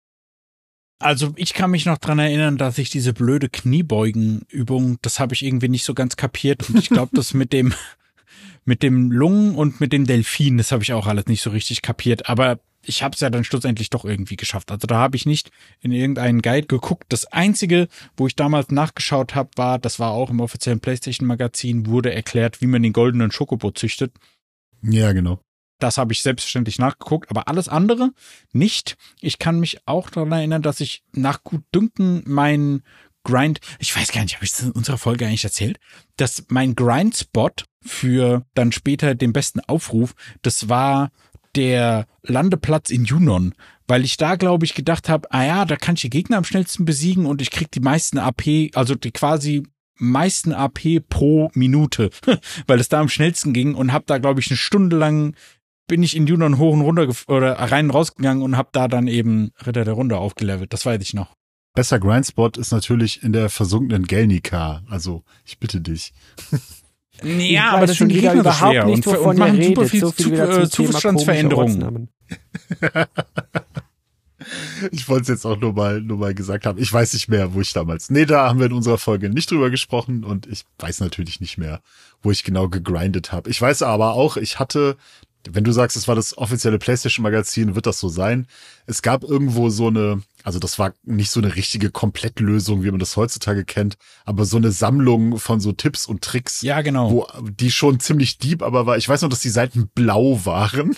Also ich kann mich noch dran erinnern, dass ich diese blöde Kniebeugenübung, das habe ich irgendwie nicht so ganz kapiert. Und ich glaube, das mit dem mit dem Lungen und mit dem Delfin, das habe ich auch alles nicht so richtig kapiert. Aber ich habe es ja dann schlussendlich doch irgendwie geschafft. Also da habe ich nicht in irgendeinen Guide geguckt. Das Einzige, wo ich damals nachgeschaut habe, war, das war auch im offiziellen PlayStation-Magazin, wurde erklärt, wie man den goldenen Schokobo züchtet. Ja, genau. Das habe ich selbstverständlich nachgeguckt, aber alles andere nicht. Ich kann mich auch daran erinnern, dass ich nach Gutdünken mein Grind, ich weiß gar nicht, habe ich das in unserer Folge eigentlich erzählt, dass mein Grind-Spot für dann später den besten Aufruf, das war der Landeplatz in Junon, weil ich da, glaube ich, gedacht habe, ah ja, da kann ich die Gegner am schnellsten besiegen und ich krieg die meisten A P, also die quasi meisten A P pro Minute, weil es da am schnellsten ging und habe da, glaube ich, eine Stunde lang bin ich in Junon hoch und runter oder rein und rausgegangen und habe da dann eben Ritter der Runde aufgelevelt. Das weiß ich noch. Besser Grindspot ist natürlich in der versunkenen Gelnika. Also, ich bitte dich. Ja, aber das sind die Gegner überhaupt schwer nicht, und, und machen super viel, so viel äh, Zustandsveränderungen. Ich wollte es jetzt auch nur mal, nur mal gesagt haben. Ich weiß nicht mehr, wo ich damals. Nee, da haben wir in unserer Folge nicht drüber gesprochen und ich weiß natürlich nicht mehr, wo ich genau gegrindet habe. Ich weiß aber auch, ich hatte, wenn du sagst, es war das offizielle PlayStation-Magazin, wird das so sein. Es gab irgendwo so eine, also das war nicht so eine richtige Komplettlösung, wie man das heutzutage kennt, aber so eine Sammlung von so Tipps und Tricks. Ja, genau. Wo die schon ziemlich deep aber war. Ich weiß noch, dass die Seiten blau waren.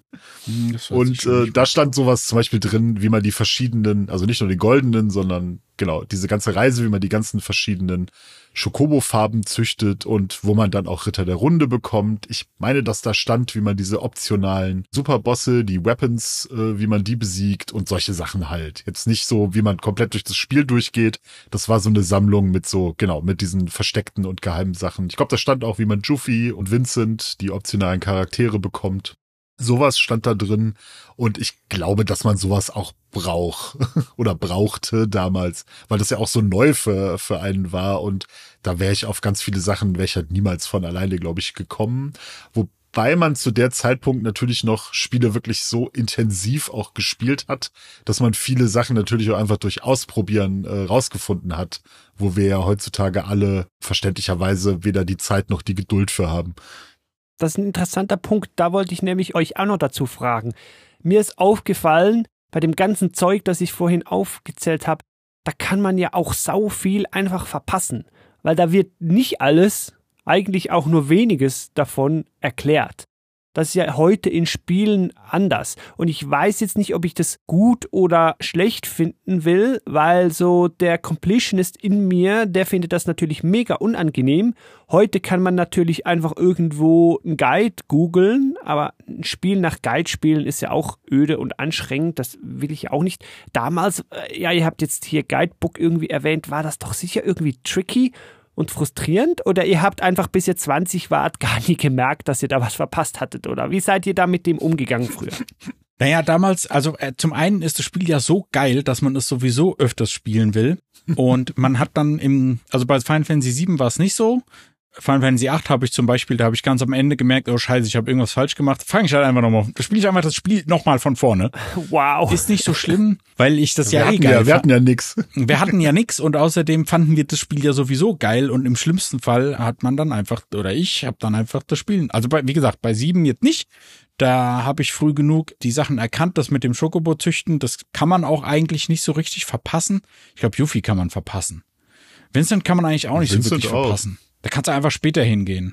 Und äh, da stand sowas zum Beispiel drin, wie man die verschiedenen, also nicht nur die goldenen, sondern genau, diese ganze Reise, wie man die ganzen verschiedenen Schokobo-Farben züchtet und wo man dann auch Ritter der Runde bekommt. Ich meine, dass da stand, wie man diese optionalen Superbosse, die Weapons, äh, wie man die besiegt und solche Sachen halt. Jetzt nicht so, wie man komplett durch das Spiel durchgeht. Das war so eine Sammlung mit so, genau, mit diesen versteckten und geheimen Sachen. Ich glaube, da stand auch, wie man Juffy und Vincent, die optionalen Charaktere, bekommt. Sowas stand da drin und ich glaube, dass man sowas auch braucht oder brauchte damals, weil das ja auch so neu für, für einen war und da wäre ich auf ganz viele Sachen, wäre ich halt niemals von alleine, glaube ich, gekommen. Wobei man zu der Zeitpunkt natürlich noch Spiele wirklich so intensiv auch gespielt hat, dass man viele Sachen natürlich auch einfach durch Ausprobieren äh, rausgefunden hat, wo wir ja heutzutage alle verständlicherweise weder die Zeit noch die Geduld für haben. Das ist ein interessanter Punkt, da wollte ich nämlich euch auch noch dazu fragen. Mir ist aufgefallen, bei dem ganzen Zeug, das ich vorhin aufgezählt habe, da kann man ja auch sau viel einfach verpassen, weil da wird nicht alles, eigentlich auch nur weniges davon erklärt. Das ist ja heute in Spielen anders. Und ich weiß jetzt nicht, ob ich das gut oder schlecht finden will, weil so der Completionist in mir, der findet das natürlich mega unangenehm. Heute kann man natürlich einfach irgendwo einen Guide googeln, aber ein Spiel nach Guide spielen ist ja auch öde und anstrengend. Das will ich auch nicht. Damals, ja, ihr habt jetzt hier Guidebook irgendwie erwähnt, war das doch sicher irgendwie tricky und frustrierend, oder ihr habt einfach, bis ihr zwanzig wart, gar nie gemerkt, dass ihr da was verpasst hattet, oder wie seid ihr da mit dem umgegangen früher? Naja, damals, also äh, zum einen ist das Spiel ja so geil, dass man es sowieso öfters spielen will und man hat dann im, also bei Final Fantasy sieben war es nicht so. Final Fantasy acht habe ich zum Beispiel, da habe ich ganz am Ende gemerkt, oh scheiße, ich habe irgendwas falsch gemacht. Fange ich halt einfach nochmal, da spiele ich einfach das Spiel nochmal von vorne. Wow. Ist nicht so schlimm, weil ich das wir ja eh geil geil ja, Wir hatten ja nix. Wir hatten ja nix und außerdem fanden wir das Spiel ja sowieso geil und im schlimmsten Fall hat man dann einfach, oder ich habe dann einfach das Spiel, also bei, wie gesagt, bei sieben jetzt nicht. Da habe ich früh genug die Sachen erkannt, das mit dem Schokobo züchten, das kann man auch eigentlich nicht so richtig verpassen. Ich glaube, Yuffie kann man verpassen. Vincent kann man eigentlich auch nicht Vincent so wirklich auch. verpassen. Da kannst du einfach später hingehen.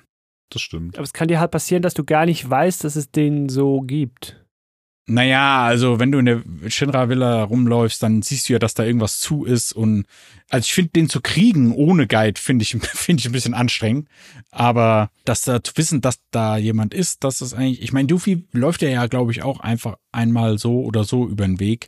Das stimmt. Aber es kann dir halt passieren, dass du gar nicht weißt, dass es den so gibt. Naja, also wenn du in der Shinra-Villa rumläufst, dann siehst du ja, dass da irgendwas zu ist. Und also ich finde, den zu kriegen ohne Guide, finde ich, finde ich ein bisschen anstrengend. Aber dass da zu wissen, dass da jemand ist, das ist eigentlich, ich meine, Yuffie läuft ja, ja glaube ich, auch einfach einmal so oder so über den Weg.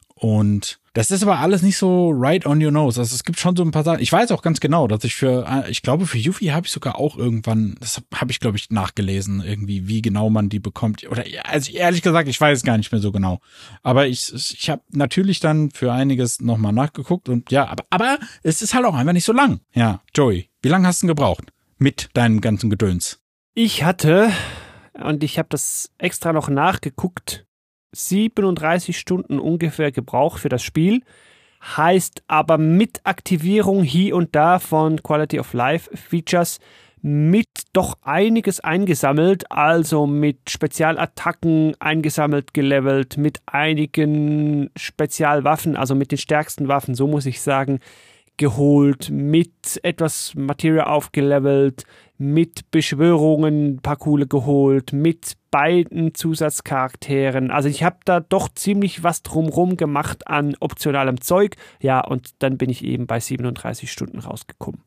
Und das ist aber alles nicht so right on your nose. Also es gibt schon so ein paar Sachen. Ich weiß auch ganz genau, dass ich für, ich glaube für Yuffie habe ich sogar auch irgendwann, das habe ich glaube ich nachgelesen, irgendwie, wie genau man die bekommt. Oder also ehrlich gesagt, ich weiß es gar nicht mehr so genau. Aber ich, ich habe natürlich dann für einiges nochmal nachgeguckt und ja, aber, aber es ist halt auch einfach nicht so lang. Ja, Joey, wie lange hast du denn gebraucht mit deinem ganzen Gedöns? Ich hatte, und ich habe das extra noch nachgeguckt, siebenunddreißig Stunden ungefähr gebraucht für das Spiel, heißt aber mit Aktivierung hier und da von Quality of Life Features mit doch einiges eingesammelt, also mit Spezialattacken eingesammelt, gelevelt, mit einigen Spezialwaffen, also mit den stärksten Waffen, so muss ich sagen, geholt, mit etwas Materie aufgelevelt, mit Beschwörungen ein paar coole geholt, mit beiden Zusatzcharakteren. Also ich habe da doch ziemlich was drumrum gemacht an optionalem Zeug. Ja, und dann bin ich eben bei siebenunddreißig Stunden rausgekommen.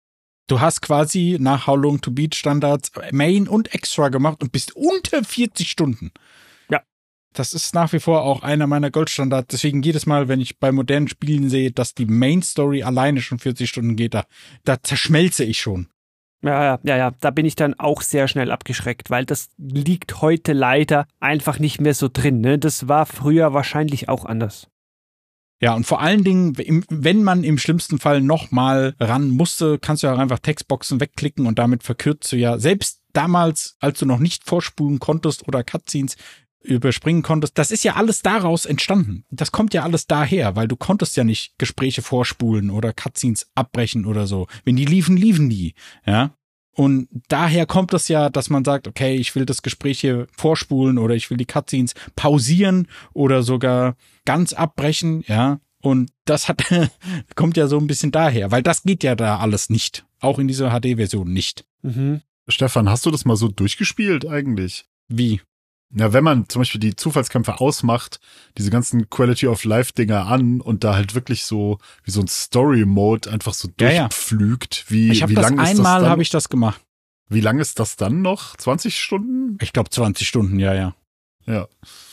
Du hast quasi nach How Long to Beat Standards Main und Extra gemacht und bist unter vierzig Stunden. Ja. Das ist nach wie vor auch einer meiner Goldstandards. Deswegen jedes Mal, wenn ich bei modernen Spielen sehe, dass die Main Story alleine schon vierzig Stunden geht, da, da zerschmelze ich schon. Ja, ja, ja, ja, da bin ich dann auch sehr schnell abgeschreckt, weil das liegt heute leider einfach nicht mehr so drin. Ne? Das war früher wahrscheinlich auch anders. Ja, und vor allen Dingen, wenn man im schlimmsten Fall nochmal ran musste, kannst du ja auch einfach Textboxen wegklicken und damit verkürzt du ja, selbst damals, als du noch nicht vorspulen konntest oder Cutscenes überspringen konntest, das ist ja alles daraus entstanden. Das kommt ja alles daher, weil du konntest ja nicht Gespräche vorspulen oder Cutscenes abbrechen oder so. Wenn die liefen, liefen die, ja. Und daher kommt es ja, dass man sagt, okay, ich will das Gespräch hier vorspulen oder ich will die Cutscenes pausieren oder sogar ganz abbrechen, ja. Und das hat, kommt ja so ein bisschen daher, weil das geht ja da alles nicht. Auch in dieser H D-Version nicht. Mhm. Stefan, hast du das mal so durchgespielt eigentlich? Wie? Ja, wenn man zum Beispiel die Zufallskämpfe ausmacht, diese ganzen Quality-of-Life-Dinger an und da halt wirklich so wie so ein Story-Mode einfach so Ja, ja. durchpflügt, wie, Ich habe wie das lang ist das einmal dann? habe ich das gemacht. Wie lang ist das dann noch? zwanzig Stunden? Ich glaube zwanzig Stunden, ja, ja. Ja.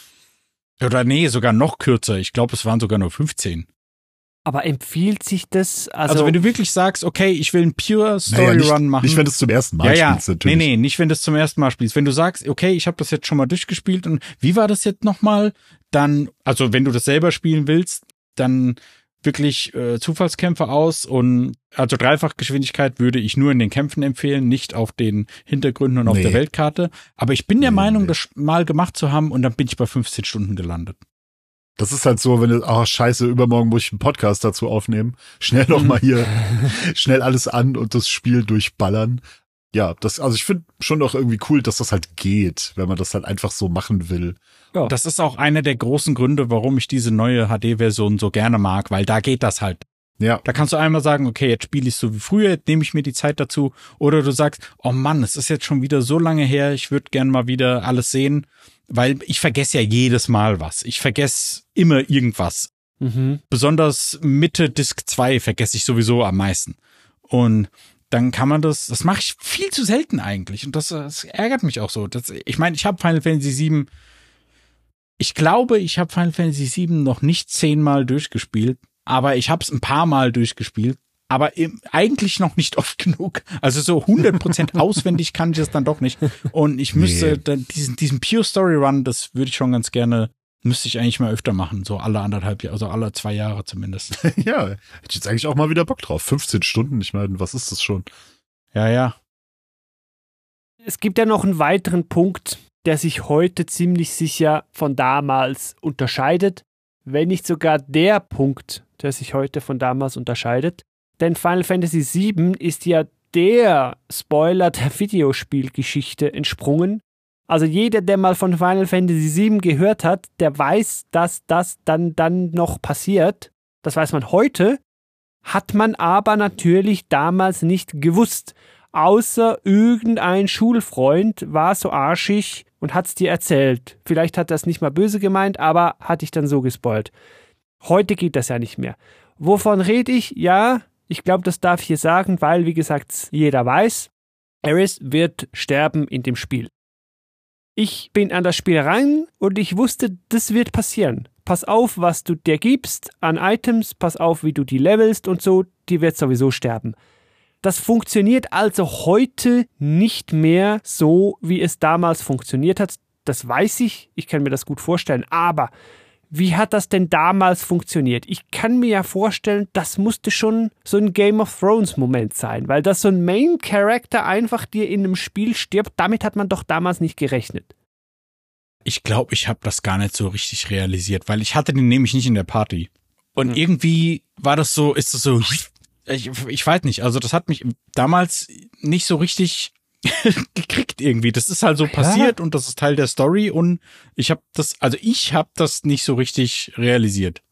Oder nee, sogar noch kürzer. Ich glaube, es waren sogar nur fünfzehn. Aber empfiehlt sich das? Also, Also wenn du wirklich sagst, okay, ich will einen pure Story Naja, nicht, Run machen. nicht, wenn du es zum ersten Mal ja, ja. spielst, natürlich. Nee, nee, nicht, wenn du es zum ersten Mal spielst. Wenn du sagst, okay, ich habe das jetzt schon mal durchgespielt und wie war das jetzt nochmal? Dann, also wenn du das selber spielen willst, dann wirklich äh, Zufallskämpfe aus und also Dreifachgeschwindigkeit würde ich nur in den Kämpfen empfehlen, nicht auf den Hintergründen und auf Nee. der Weltkarte. Aber ich bin der Nee, Meinung, nee. das mal gemacht zu haben und dann bin ich bei fünfzehn Stunden gelandet. Das ist halt so, wenn du, ach scheiße, übermorgen muss ich einen Podcast dazu aufnehmen. Schnell noch mal hier, schnell alles an und das Spiel durchballern. Ja, das, also ich finde schon noch irgendwie cool, dass das halt geht, wenn man das halt einfach so machen will. ja. Das ist auch einer der großen Gründe, warum ich diese neue H D-Version so gerne mag, weil da geht das halt. Ja, Da kannst du einmal sagen, okay, jetzt spiele ich so wie früher, jetzt nehme ich mir die Zeit dazu. Oder du sagst, oh Mann, es ist jetzt schon wieder so lange her, ich würde gern mal wieder alles sehen. Weil ich vergesse ja jedes Mal was. Ich vergesse immer irgendwas. Mhm. Besonders Mitte Disc zwei vergesse ich sowieso am meisten. Und dann kann man das, das mache ich viel zu selten eigentlich. Und das, das ärgert mich auch so. Das, ich meine, ich habe Final Fantasy sieben, ich glaube, ich habe Final Fantasy sieben noch nicht zehnmal durchgespielt, aber ich habe es ein paar Mal durchgespielt. Aber im, eigentlich noch nicht oft genug. Also so hundert Prozent auswendig kann ich es dann doch nicht. Und ich müsste Nee. dann diesen, diesen Pure Story Run, das würde ich schon ganz gerne, müsste ich eigentlich mal öfter machen. So alle anderthalb Jahre, also alle zwei Jahre zumindest. ja, hätte ich jetzt eigentlich auch mal wieder Bock drauf. fünfzehn Stunden, ich meine, was ist das schon? Ja, ja. Es gibt ja noch einen weiteren Punkt, der sich heute ziemlich sicher von damals unterscheidet, wenn nicht sogar der Punkt, der sich heute von damals unterscheidet. Denn Final Fantasy sieben ist ja der Spoiler der Videospielgeschichte entsprungen. Also jeder, der mal von Final Fantasy sieben gehört hat, der weiß, dass das dann, dann noch passiert. Das weiß man heute, hat man aber natürlich damals nicht gewusst. außer irgendein Schulfreund war so arschig und hat's dir erzählt. Vielleicht hat das nicht mal böse gemeint, aber hat dich dann so gespoilt. Heute geht das ja nicht mehr. Wovon rede ich? Ja, ich glaube, das darf ich hier sagen, weil, wie gesagt, jeder weiß, Aerys wird sterben in dem Spiel. Ich bin an das Spiel rein und ich wusste, das wird passieren. Pass auf, was du dir gibst an Items, pass auf, wie du die levelst und so, die wird sowieso sterben. Das funktioniert also heute nicht mehr so, wie es damals funktioniert hat. Das weiß ich, ich kann mir das gut vorstellen, aber wie hat das denn damals funktioniert? Ich kann mir ja vorstellen, das musste schon so ein Game of Thrones Moment sein, weil das so ein Main Character einfach dir in einem Spiel stirbt, damit hat man doch damals nicht gerechnet. Ich glaube, ich habe das gar nicht so richtig realisiert, weil ich hatte den nämlich nicht in der Party. Und hm. irgendwie war das so, ist das so, ich, ich weiß nicht, also das hat mich damals nicht so richtig gekriegt irgendwie. Das ist halt so passiert ja. Und das ist Teil der Story und ich habe das, also ich habe das nicht so richtig realisiert.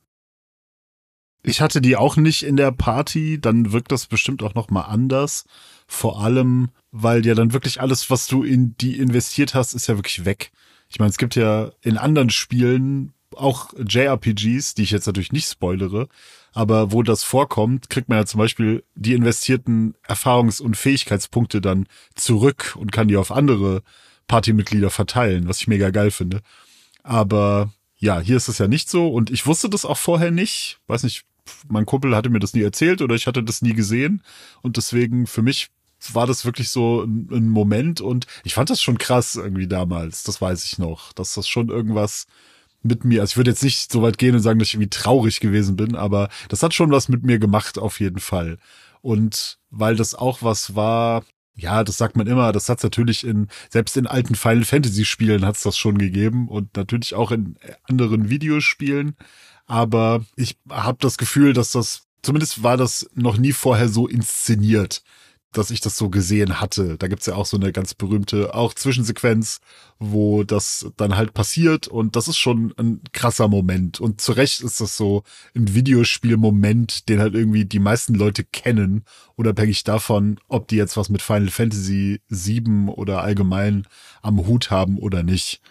Ich hatte die auch nicht in der Party, dann wirkt das bestimmt auch noch mal anders. Vor allem, weil ja dann wirklich alles, was du in die investiert hast, ist ja wirklich weg. Ich meine, es gibt ja in anderen Spielen auch J R P Gs, die ich jetzt natürlich nicht spoilere, aber wo das vorkommt, kriegt man ja zum Beispiel die investierten Erfahrungs- und Fähigkeitspunkte dann zurück und kann die auf andere Partymitglieder verteilen, was ich mega geil finde. Aber ja, hier ist es ja nicht so und ich wusste das auch vorher nicht. Weiß nicht, mein Kumpel hatte mir das nie erzählt oder ich hatte das nie gesehen und deswegen für mich war das wirklich so ein, ein Moment und ich fand das schon krass irgendwie damals, das weiß ich noch, dass das schon irgendwas mit mir, also ich würde jetzt nicht so weit gehen und sagen, dass ich irgendwie traurig gewesen bin, aber das hat schon was mit mir gemacht auf jeden Fall. Und weil das auch was war, ja, das sagt man immer, das hat's natürlich in, selbst in alten Final Fantasy Spielen hat's das schon gegeben und natürlich auch in anderen Videospielen, aber ich habe das Gefühl, dass das, zumindest war das noch nie vorher so inszeniert, dass ich das so gesehen hatte. Da gibt's ja auch so eine ganz berühmte, auch Zwischensequenz, wo das dann halt passiert und das ist schon ein krasser Moment. Und zu Recht ist das so ein Videospiel-Moment, den halt irgendwie die meisten Leute kennen, unabhängig davon, ob die jetzt was mit Final Fantasy sieben oder allgemein am Hut haben oder nicht.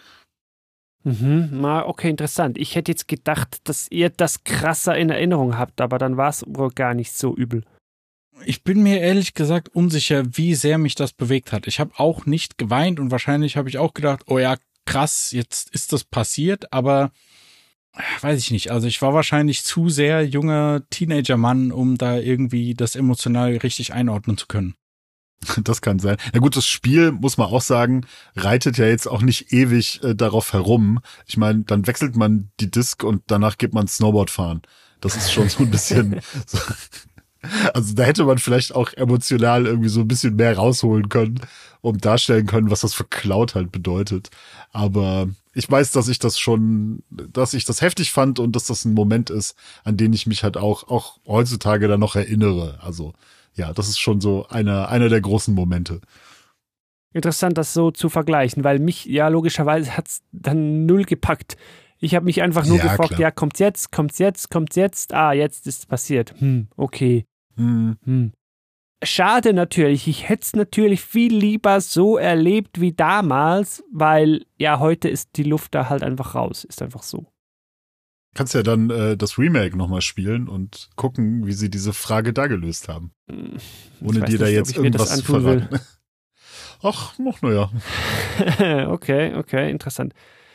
Mhm, okay, interessant. Ich hätte jetzt gedacht, dass ihr das krasser in Erinnerung habt, aber dann war es wohl gar nicht so übel. Ich bin mir ehrlich gesagt unsicher, wie sehr mich das bewegt hat. Ich habe auch nicht geweint und wahrscheinlich habe ich auch gedacht, oh ja, krass, jetzt ist das passiert, aber weiß ich nicht. Also ich war wahrscheinlich zu sehr junger Teenager-Mann, um da irgendwie das emotional richtig einordnen zu können. Das kann sein. Na gut, das Spiel, muss man auch sagen, reitet ja jetzt auch nicht ewig äh, darauf herum. Ich meine, dann wechselt man die Disc und danach geht man Snowboard fahren. Das ist schon so ein bisschen... so. Also da hätte man vielleicht auch emotional irgendwie so ein bisschen mehr rausholen können, um darstellen können, was das für Cloud halt bedeutet. Aber ich weiß, dass ich das schon, dass ich das heftig fand und dass das ein Moment ist, an den ich mich halt auch, auch heutzutage dann noch erinnere. Also ja, das ist schon so einer, einer der großen Momente. Interessant, das so zu vergleichen, weil mich ja logischerweise hat's dann null gepackt. Ich habe mich einfach nur ja, gefragt, klar. ja, kommt's jetzt, kommt's jetzt, kommt's jetzt? Ah, jetzt ist es passiert. Hm, okay. Hm. Hm. Schade natürlich, ich hätte es natürlich viel lieber so erlebt wie damals, weil ja, heute ist die Luft da halt einfach raus, ist einfach so. Kannst ja dann äh, das Remake nochmal spielen und gucken, wie sie diese Frage da gelöst haben. Ohne dir da jetzt irgendwas zu verraten. Ach, noch naja. Okay, okay, interessant.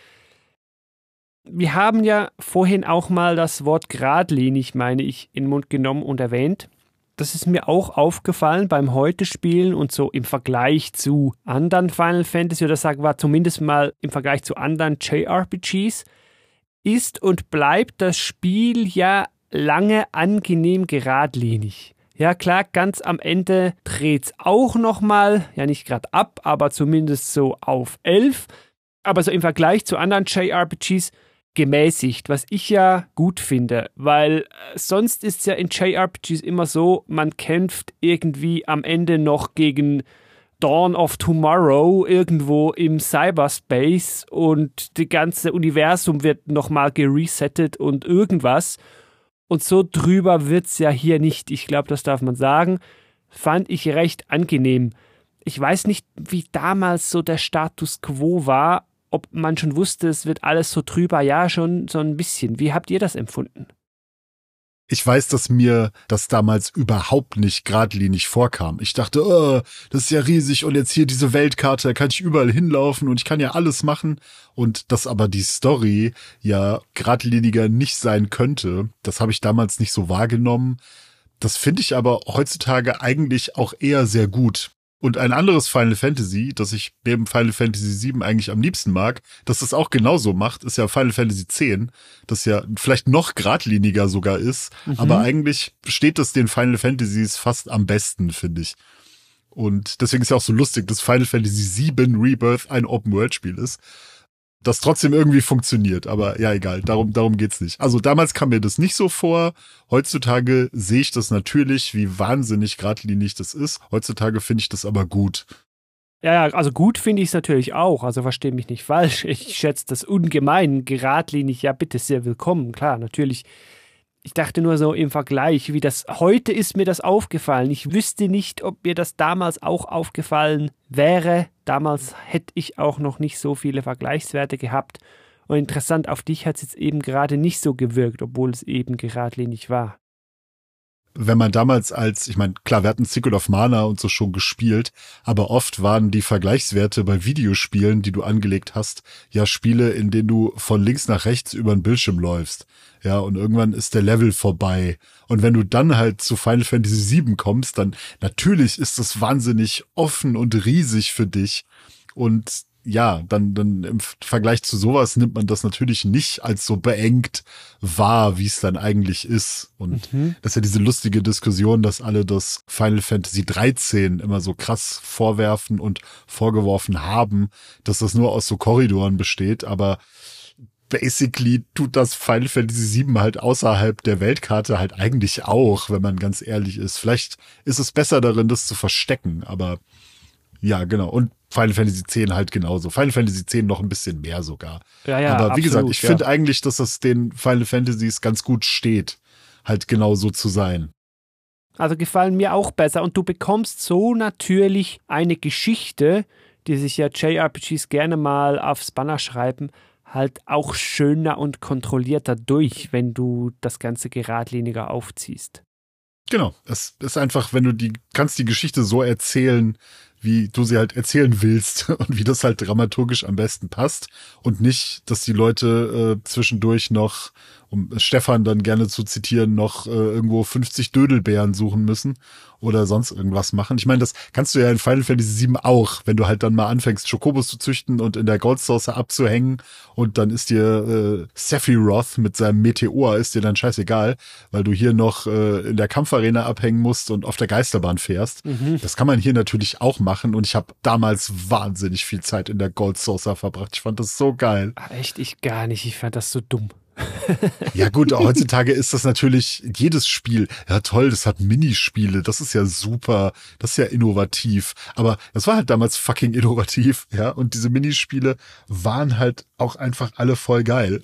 Wir haben ja vorhin auch mal das Wort geradlinig, meine ich, in den Mund genommen und erwähnt. Das ist mir auch aufgefallen beim Heute-Spielen und so im Vergleich zu anderen Final Fantasy, oder sagen wir zumindest mal im Vergleich zu anderen J R P Gs, ist und bleibt das Spiel ja lange angenehm geradlinig. Ja klar, ganz am Ende dreht es auch nochmal, ja nicht gerade ab, aber zumindest so auf elf. Aber so im Vergleich zu anderen J R P Gs gemäßigt, was ich ja gut finde, weil sonst ist es ja in J R P Gs immer so, man kämpft irgendwie am Ende noch gegen Dawn of Tomorrow irgendwo im Cyberspace und das ganze Universum wird nochmal geresettet und irgendwas. Und so drüber wird's ja hier nicht. Ich glaube, das darf man sagen. fand ich recht angenehm. Ich weiß nicht, wie damals so der Status quo war, ob man schon wusste, es wird alles so drüber. Ja, schon so ein bisschen. Wie habt ihr das empfunden? Ich weiß, dass mir das damals überhaupt nicht geradlinig vorkam. Ich dachte, oh, das ist ja riesig und jetzt hier diese Weltkarte, da kann ich überall hinlaufen und ich kann ja alles machen. Und dass aber die Story ja geradliniger nicht sein könnte, das habe ich damals nicht so wahrgenommen. Das finde ich aber heutzutage eigentlich auch eher sehr gut. Und ein anderes Final Fantasy, das ich neben Final Fantasy sieben eigentlich am liebsten mag, dass das auch genauso macht, ist ja Final Fantasy zehn, das ja vielleicht noch geradliniger sogar ist, mhm. aber eigentlich steht das den Final Fantasies fast am besten, finde ich. Und deswegen ist ja auch so lustig, dass Final Fantasy sieben Rebirth ein Open-World-Spiel ist, das trotzdem irgendwie funktioniert, aber ja, egal, darum darum geht's nicht. Also damals kam mir das nicht so vor, heutzutage sehe ich das natürlich, wie wahnsinnig geradlinig das ist, heutzutage finde ich das aber gut. Ja, also gut finde ich es natürlich auch, also verstehe mich nicht falsch, ich schätze das ungemein, geradlinig, ja bitte, sehr willkommen, klar, natürlich. Ich dachte nur so im Vergleich, wie das, heute ist mir das aufgefallen. Ich wüsste nicht, ob mir das damals auch aufgefallen wäre. Damals hätte ich auch noch nicht so viele Vergleichswerte gehabt. Und interessant, auf dich hat es jetzt eben gerade nicht so gewirkt, obwohl es eben geradlinig war. Wenn man damals als, ich meine, klar, wir hatten Secret of Mana und so schon gespielt, aber oft waren die Vergleichswerte bei Videospielen, die du angelegt hast, ja Spiele, in denen du von links nach rechts über den Bildschirm läufst. Ja, und irgendwann ist der Level vorbei. Und wenn du dann halt zu Final Fantasy sieben kommst, dann natürlich ist das wahnsinnig offen und riesig für dich. Und ja, dann, dann im Vergleich zu sowas nimmt man das natürlich nicht als so beengt wahr, wie es dann eigentlich ist. Und mhm. das ist ja diese lustige Diskussion, dass alle das Final Fantasy dreizehn immer so krass vorwerfen und vorgeworfen haben, dass das nur aus so Korridoren besteht. Aber basically tut das Final Fantasy sieben halt außerhalb der Weltkarte halt eigentlich auch, wenn man ganz ehrlich ist. Vielleicht ist es besser darin, das zu verstecken, aber ja, genau. Und Final Fantasy zehn halt genauso. Final Fantasy zehn noch ein bisschen mehr sogar. Ja, ja, aber wie absolut, gesagt, ich ja. finde eigentlich, dass das den Final Fantasies ganz gut steht, halt genau so zu sein. Also gefallen mir auch besser. Und du bekommst so natürlich eine Geschichte, die sich ja J R P Gs gerne mal aufs Banner schreiben, halt auch schöner und kontrollierter durch, wenn du das Ganze geradliniger aufziehst. Genau, es ist einfach, wenn du die, kannst die Geschichte so erzählen, wie du sie halt erzählen willst und wie das halt dramaturgisch am besten passt und nicht, dass die Leute äh, zwischendurch noch, um Stefan dann gerne zu zitieren, noch äh, irgendwo fünfzig Dödelbeeren suchen müssen oder sonst irgendwas machen. Ich meine, das kannst du ja in Final Fantasy sieben auch, wenn du halt dann mal anfängst, Chocobos zu züchten und in der Gold Saucer abzuhängen und dann ist dir äh, Sephiroth mit seinem Meteor ist dir dann scheißegal, weil du hier noch äh, in der Kampfarena abhängen musst und auf der Geisterbahn fährst. Mhm. Das kann man hier natürlich auch machen und ich habe damals wahnsinnig viel Zeit in der Gold Saucer verbracht. Ich fand das so geil. Ach, echt, ich gar nicht. Ich fand das so dumm. Ja gut, heutzutage ist das natürlich jedes Spiel, ja toll, das hat Minispiele, das ist ja super, das ist ja innovativ, aber das war halt damals fucking innovativ, ja, und diese Minispiele waren halt auch einfach alle voll geil.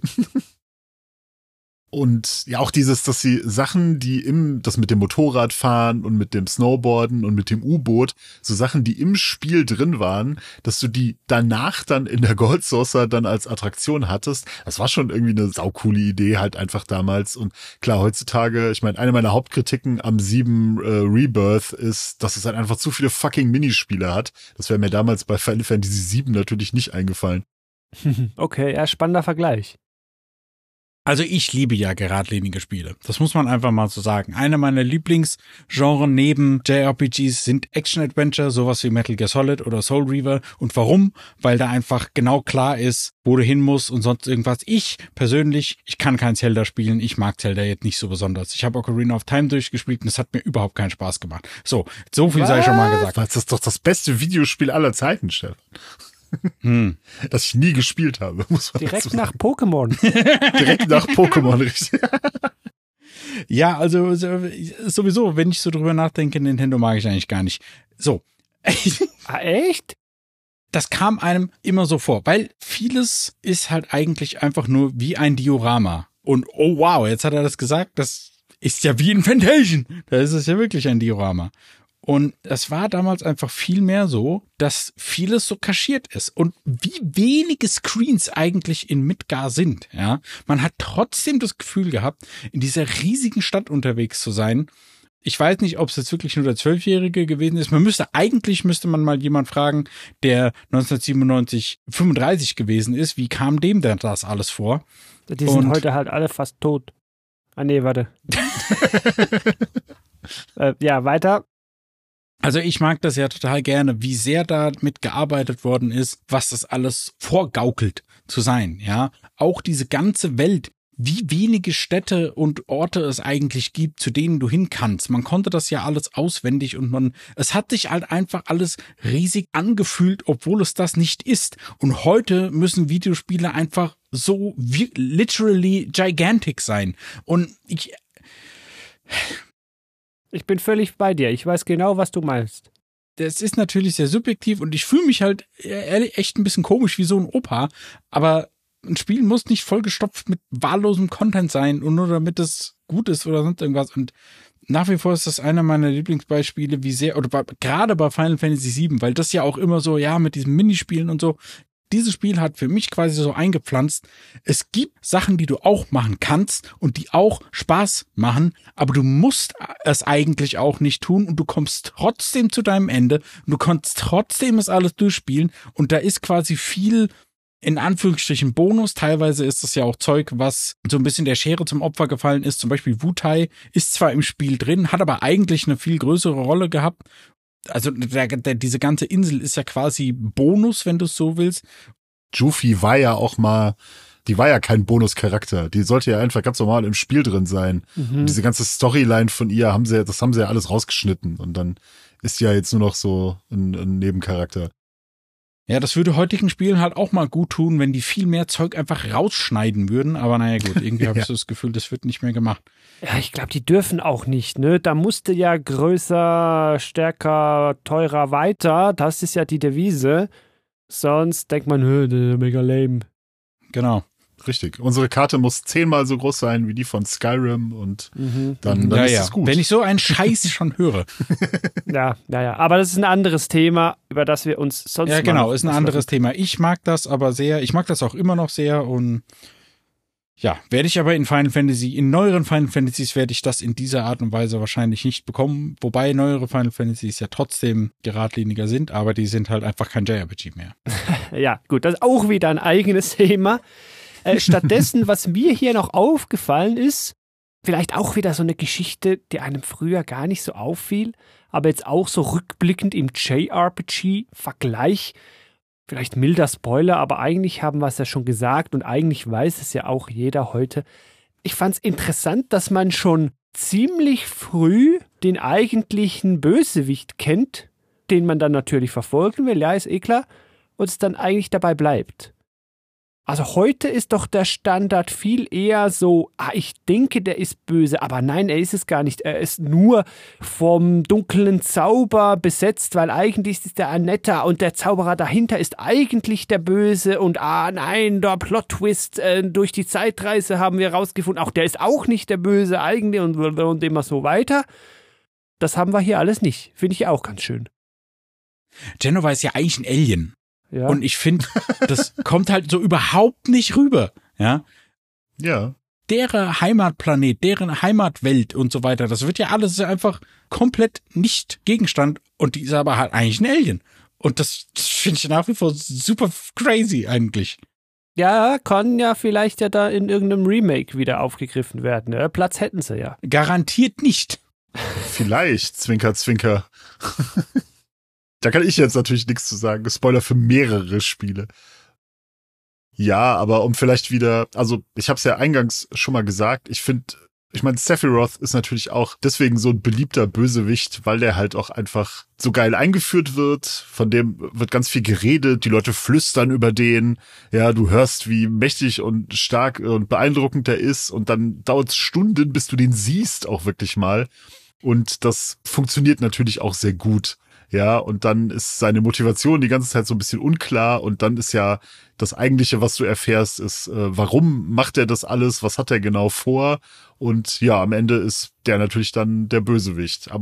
Und ja, auch dieses, dass sie Sachen, die im, das mit dem Motorrad fahren und mit dem Snowboarden und mit dem U-Boot, so Sachen, die im Spiel drin waren, dass du die danach dann in der Gold Saucer dann als Attraktion hattest, das war schon irgendwie eine saukoole Idee halt einfach damals. Und klar, heutzutage, ich meine, eine meiner Hauptkritiken am sieben äh, Rebirth ist, dass es halt einfach zu viele fucking Minispiele hat. Das wäre mir damals bei Final Fantasy sieben natürlich nicht eingefallen. Okay, ja, spannender Vergleich. Also ich liebe ja geradlinige Spiele. Das muss man einfach mal so sagen. Eine meiner Lieblingsgenres neben J R P Gs sind Action-Adventure, sowas wie Metal Gear Solid oder Soul Reaver. Und warum? Weil da einfach genau klar ist, wo du hin musst und sonst irgendwas. Ich persönlich, ich kann kein Zelda spielen. Ich mag Zelda jetzt nicht so besonders. Ich habe Ocarina of Time durchgespielt und es hat mir überhaupt keinen Spaß gemacht. So, so viel Was? sei schon mal gesagt. Das ist doch das beste Videospiel aller Zeiten, Stefan. Hm. Das ich nie gespielt habe. Muss man Direkt nach Pokémon. Direkt nach Pokémon, richtig. Ja, also sowieso, wenn ich so drüber nachdenke, Nintendo mag ich eigentlich gar nicht. So. Ah, echt? Das kam einem immer so vor, weil vieles ist halt eigentlich einfach nur wie ein Diorama. Und oh wow, jetzt hat er das gesagt, das ist ja wie ein Fantasia. Da ist es ja wirklich ein Diorama. Und es war damals einfach viel mehr so, dass vieles so kaschiert ist. Und wie wenige Screens eigentlich in Midgar sind, ja. Man hat trotzdem das Gefühl gehabt, in dieser riesigen Stadt unterwegs zu sein. Ich weiß nicht, ob es jetzt wirklich nur der Zwölfjährige gewesen ist. Man müsste, eigentlich müsste man mal jemand fragen, der neunzehnhundertsiebenundneunzig fünfunddreißig gewesen ist. Wie kam dem denn das alles vor? Die sind Und heute halt alle fast tot. Ah, nee, warte. äh, ja, weiter. Also ich mag das ja total gerne, wie sehr damit gearbeitet worden ist, was das alles vorgaukelt zu sein, ja. Auch diese ganze Welt, wie wenige Städte und Orte es eigentlich gibt, zu denen du hin kannst. Man konnte das ja alles auswendig und man, es hat sich halt einfach alles riesig angefühlt, obwohl es das nicht ist. Und heute müssen Videospiele einfach so wie, literally gigantic sein. Und ich, Ich bin völlig bei dir. Ich weiß genau, was du meinst. Das ist natürlich sehr subjektiv und ich fühle mich halt ehrlich echt ein bisschen komisch wie so ein Opa, aber ein Spiel muss nicht vollgestopft mit wahllosem Content sein und nur damit es gut ist oder sonst irgendwas. Und nach wie vor ist das einer meiner Lieblingsbeispiele, wie sehr, oder bei, gerade bei Final Fantasy sieben, weil das ja auch immer so, ja, mit diesen Minispielen und so, dieses Spiel hat für mich quasi so eingepflanzt, es gibt Sachen, die du auch machen kannst und die auch Spaß machen, aber du musst es eigentlich auch nicht tun und du kommst trotzdem zu deinem Ende und du kannst trotzdem es alles durchspielen und da ist quasi viel, in Anführungsstrichen, Bonus. Teilweise ist das ja auch Zeug, was so ein bisschen der Schere zum Opfer gefallen ist. Zum Beispiel Wutai ist zwar im Spiel drin, hat aber eigentlich eine viel größere Rolle gehabt. Also der, der, diese ganze Insel ist ja quasi Bonus, wenn du es so willst. Jufi war ja auch mal, die war ja kein Bonuscharakter. Die sollte ja einfach ganz normal im Spiel drin sein. Mhm. Und diese ganze Storyline von ihr haben sie, das haben sie ja alles rausgeschnitten. Und dann ist sie ja jetzt nur noch so ein, ein Nebencharakter. Ja, das würde heutigen Spielen halt auch mal gut tun, wenn die viel mehr Zeug einfach rausschneiden würden. Aber naja gut, irgendwie habe ich so das Gefühl, das wird nicht mehr gemacht. Ja, ich glaube, die dürfen auch nicht, ne? Da musste ja größer, stärker, teurer, weiter. Das ist ja die Devise. Sonst denkt man, hö, mega lame. Genau. Richtig. Unsere Karte muss zehnmal so groß sein wie die von Skyrim und mhm. dann, dann ja, ist ja. es gut. Wenn ich so einen Scheiß schon höre. Ja, ja, ja. Aber das ist ein anderes Thema, über das wir uns sonst Ja, genau, ist ein anderes Thema. Ich mag das aber sehr. Ich mag das auch immer noch sehr und ja, werde ich aber in Final Fantasy, in neueren Final Fantasies werde ich das in dieser Art und Weise wahrscheinlich nicht bekommen. Wobei neuere Final Fantasies ja trotzdem geradliniger sind, aber die sind halt einfach kein J R P G mehr. Ja, gut, das ist auch wieder ein eigenes Thema. Äh, stattdessen, was mir hier noch aufgefallen ist, vielleicht auch wieder so eine Geschichte, die einem früher gar nicht so auffiel, aber jetzt auch so rückblickend im J R P G-Vergleich, vielleicht milder Spoiler, aber eigentlich haben wir es ja schon gesagt und eigentlich weiß es ja auch jeder heute. Ich fand es interessant, dass man schon ziemlich früh den eigentlichen Bösewicht kennt, den man dann natürlich verfolgen will, ja, ist eh klar, und es dann eigentlich dabei bleibt. Also heute ist doch der Standard viel eher so, ah, ich denke, der ist böse, aber nein, er ist es gar nicht. Er ist nur vom dunklen Zauber besetzt, weil eigentlich ist er ein netter und der Zauberer dahinter ist eigentlich der Böse und ah nein, der Plot-Twist, äh, durch die Zeitreise haben wir rausgefunden, auch der ist auch nicht der Böse eigentlich und, und immer so weiter. Das haben wir hier alles nicht. Finde ich auch ganz schön. Jenova ist ja eigentlich ein Alien. Ja. Und ich finde, das kommt halt so überhaupt nicht rüber, ja. Ja. Deren Heimatplanet, deren Heimatwelt und so weiter, das wird ja alles einfach komplett nicht Gegenstand und die ist aber halt eigentlich ein Alien. Und das, das finde ich nach wie vor super crazy eigentlich. Ja, kann ja vielleicht ja da in irgendeinem Remake wieder aufgegriffen werden. Ja, Platz hätten sie ja. Garantiert nicht. Vielleicht, Zwinker, Zwinker. Da kann ich jetzt natürlich nichts zu sagen. Spoiler für mehrere Spiele. Ja, aber um vielleicht wieder, also ich habe es ja eingangs schon mal gesagt, ich finde, ich meine, Sephiroth ist natürlich auch deswegen so ein beliebter Bösewicht, weil der halt auch einfach so geil eingeführt wird. Von dem wird ganz viel geredet, die Leute flüstern über den. Ja, du hörst, wie mächtig und stark und beeindruckend der ist und dann dauert es Stunden, bis du den siehst auch wirklich mal. Und das funktioniert natürlich auch sehr gut. Ja, und dann ist seine Motivation die ganze Zeit so ein bisschen unklar und dann ist ja das Eigentliche, was du erfährst, ist, äh, warum macht er das alles, was hat er genau vor und ja, am Ende ist der natürlich dann der Bösewicht. Aber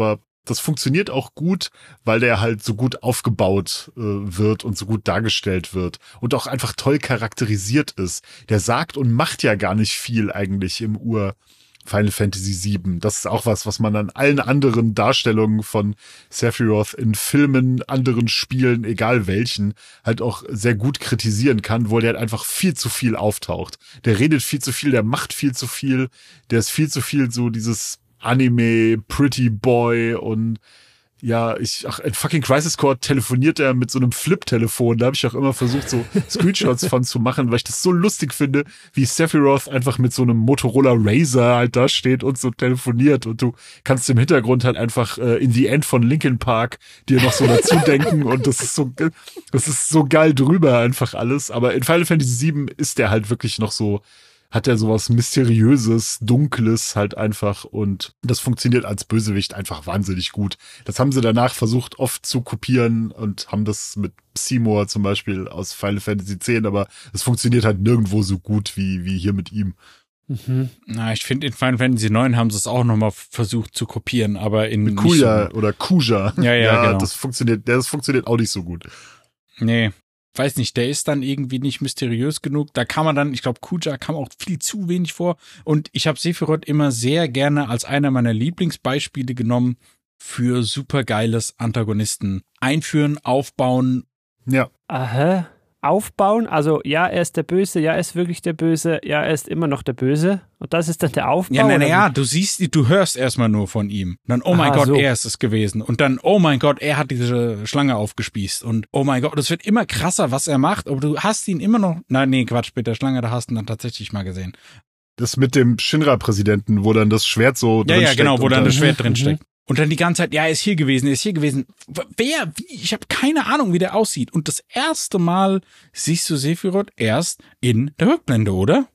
das funktioniert auch gut, weil der halt so gut aufgebaut äh, wird und so gut dargestellt wird und auch einfach toll charakterisiert ist. Der sagt und macht ja gar nicht viel eigentlich im Ur Final Fantasy sieben. Das ist auch was, was man an allen anderen Darstellungen von Sephiroth in Filmen, anderen Spielen, egal welchen, halt auch sehr gut kritisieren kann, wo der halt einfach viel zu viel auftaucht. Der redet viel zu viel, der macht viel zu viel, der ist viel zu viel so dieses Anime, Pretty Boy und ja, ich, ach, in fucking Crisis Core telefoniert er mit so einem Flip-Telefon. Da habe ich auch immer versucht, so Screenshots von zu machen, weil ich das so lustig finde, wie Sephiroth einfach mit so einem Motorola Razr halt da steht und so telefoniert. Und du kannst im Hintergrund halt einfach äh, in the End von Linkin Park dir noch so dazu denken. Und das ist so, das ist so geil drüber einfach alles. Aber in Final Fantasy sieben ist der halt wirklich noch so, hat er sowas Mysteriöses, Dunkles halt einfach und das funktioniert als Bösewicht einfach wahnsinnig gut. Das haben sie danach versucht oft zu kopieren und haben das mit Seymour zum Beispiel aus Final Fantasy X, aber es funktioniert halt nirgendwo so gut wie, wie hier mit ihm. Mhm. Na, ich finde, in Final Fantasy neun haben sie es auch nochmal versucht zu kopieren, aber in mit Kuja so oder Kuja. Ja, ja, ja, genau. Das funktioniert, das funktioniert auch nicht so gut. Nee. Weiß nicht, der ist dann irgendwie nicht mysteriös genug. Da kann man dann, ich glaube, Kuja kam auch viel zu wenig vor. Und ich habe Sephiroth immer sehr gerne als einer meiner Lieblingsbeispiele genommen für supergeiles Antagonisten. Einführen, aufbauen. Ja. Aha. Aufbauen, also ja, er ist der Böse, ja, er ist wirklich der Böse, ja, er ist immer noch der Böse. Und das ist dann der Aufbau. Ja, na, na, ja, du siehst, du hörst erstmal nur von ihm. Und dann, oh mein Aha, Gott, so. er ist es gewesen. Und dann, oh mein Gott, er hat diese Schlange aufgespießt. Und oh mein Gott, das wird immer krasser, was er macht. Aber du hast ihn immer noch, nein, nee, Quatsch, mit der Schlange, da hast du ihn dann tatsächlich mal gesehen. Das mit dem Shinra-Präsidenten, wo dann das Schwert so drin steckt. Ja, ja, genau, wo dann das Schwert mhm. drin steckt. Und dann die ganze Zeit, ja, er ist hier gewesen, er ist hier gewesen. Wer, wie? Ich habe keine Ahnung, wie der aussieht. Und das erste Mal siehst du Sephiroth erst in der Rückblende, oder?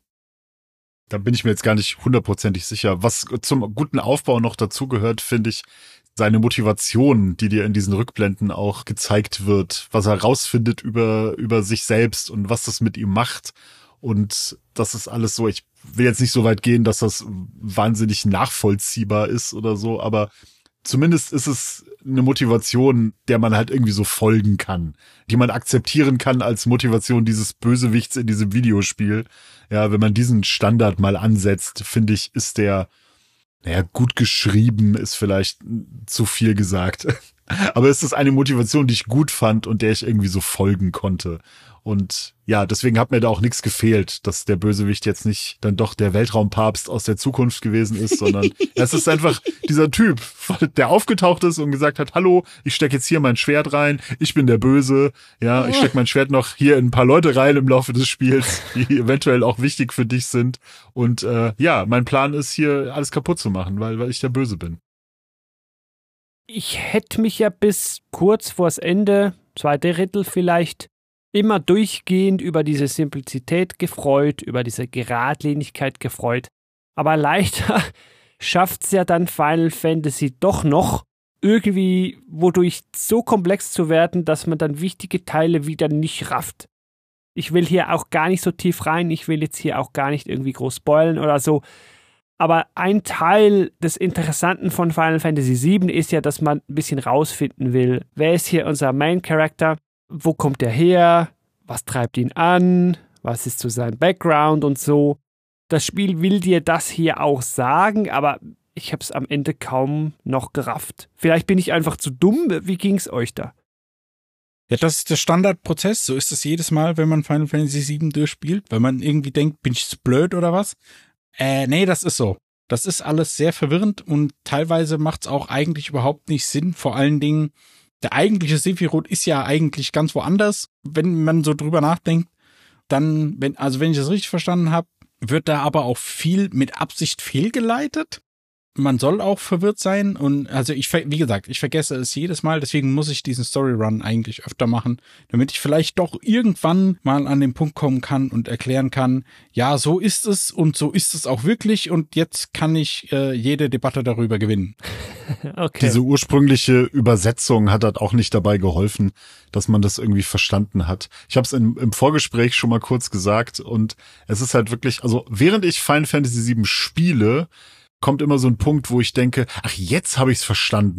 Da bin ich mir jetzt gar nicht hundertprozentig sicher. Was zum guten Aufbau noch dazugehört, finde ich, seine Motivation, die dir in diesen Rückblenden auch gezeigt wird, was er rausfindet über, über sich selbst und was das mit ihm macht. Und das ist alles so, ich will jetzt nicht so weit gehen, dass das wahnsinnig nachvollziehbar ist oder so, aber zumindest ist es eine Motivation, der man halt irgendwie so folgen kann, die man akzeptieren kann als Motivation dieses Bösewichts in diesem Videospiel. Ja, wenn man diesen Standard mal ansetzt, finde ich, ist der, naja, gut geschrieben, ist vielleicht zu viel gesagt. Aber es ist eine Motivation, die ich gut fand und der ich irgendwie so folgen konnte. Und ja, deswegen hat mir da auch nichts gefehlt, dass der Bösewicht jetzt nicht dann doch der Weltraumpapst aus der Zukunft gewesen ist, sondern es ist einfach dieser Typ, der aufgetaucht ist und gesagt hat, hallo, ich stecke jetzt hier mein Schwert rein, ich bin der Böse, ja, ich stecke mein Schwert noch hier in ein paar Leute rein im Laufe des Spiels, die eventuell auch wichtig für dich sind. Und äh, ja, mein Plan ist hier alles kaputt zu machen, weil, weil ich der Böse bin. Ich hätte mich ja bis kurz vors Ende, zwei Drittel vielleicht, immer durchgehend über diese Simplizität gefreut, über diese Geradlinigkeit gefreut. Aber leider schafft es ja dann Final Fantasy doch noch, irgendwie wodurch so komplex zu werden, dass man dann wichtige Teile wieder nicht rafft. Ich will hier auch gar nicht so tief rein, ich will jetzt hier auch gar nicht irgendwie groß spoilen oder so. Aber ein Teil des Interessanten von Final Fantasy sieben ist ja, dass man ein bisschen rausfinden will, wer ist hier unser Main Character, wo kommt er her, was treibt ihn an, was ist so sein Background und so. Das Spiel will dir das hier auch sagen, aber ich habe es am Ende kaum noch gerafft. Vielleicht bin ich einfach zu dumm, wie ging's euch da? Ja, das ist der Standardprozess, so ist es jedes Mal, wenn man Final Fantasy sieben durchspielt, weil man irgendwie denkt, bin ich zu blöd oder was? Äh, nee, das ist so. Das ist alles sehr verwirrend und teilweise macht's auch eigentlich überhaupt nicht Sinn. Vor allen Dingen, der eigentliche Sephiroth ist ja eigentlich ganz woanders, wenn man so drüber nachdenkt. Dann, wenn, also wenn ich das richtig verstanden habe, wird da aber auch viel mit Absicht fehlgeleitet. Man soll auch verwirrt sein und also ich, wie gesagt, ich vergesse es jedes Mal, deswegen muss ich diesen Storyrun eigentlich öfter machen, damit ich vielleicht doch irgendwann mal an den Punkt kommen kann und erklären kann, ja, so ist es und so ist es auch wirklich und jetzt kann ich äh, jede Debatte darüber gewinnen. Okay. Diese ursprüngliche Übersetzung hat halt auch nicht dabei geholfen, dass man das irgendwie verstanden hat. Ich habe es im Vorgespräch schon mal kurz gesagt und es ist halt wirklich, also während ich Final Fantasy sieben spiele, kommt immer so ein Punkt, wo ich denke, ach, jetzt habe ich es verstanden.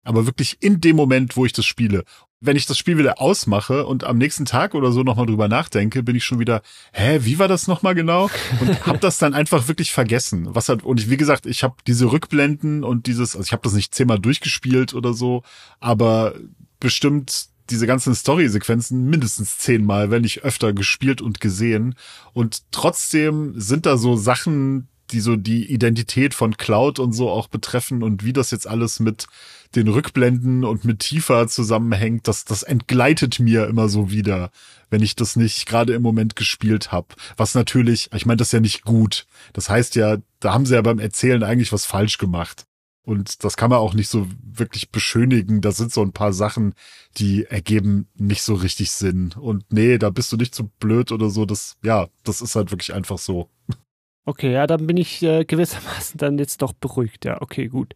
Aber wirklich in dem Moment, wo ich das spiele. Wenn ich das Spiel wieder ausmache und am nächsten Tag oder so nochmal drüber nachdenke, bin ich schon wieder, hä, wie war das nochmal genau? Und hab das dann einfach wirklich vergessen. Was hat, und ich, wie gesagt, ich habe diese Rückblenden und dieses, also ich habe das nicht zehnmal durchgespielt oder so, aber bestimmt diese ganzen Story-Sequenzen mindestens zehnmal, wenn nicht öfter gespielt und gesehen. Und trotzdem sind da so Sachen, die so die Identität von Cloud und so auch betreffen und wie das jetzt alles mit den Rückblenden und mit Tifa zusammenhängt, das, das entgleitet mir immer so wieder, wenn ich das nicht gerade im Moment gespielt habe. Was natürlich, ich meine, das ist ja nicht gut. Das heißt ja, da haben sie ja beim Erzählen eigentlich was falsch gemacht. Und das kann man auch nicht so wirklich beschönigen. Da sind so ein paar Sachen, die ergeben nicht so richtig Sinn. Und nee, da bist du nicht so blöd oder so. Das, ja, das ist halt wirklich einfach so. Okay, ja, dann bin ich äh, gewissermaßen dann jetzt doch beruhigt. Ja, okay, gut.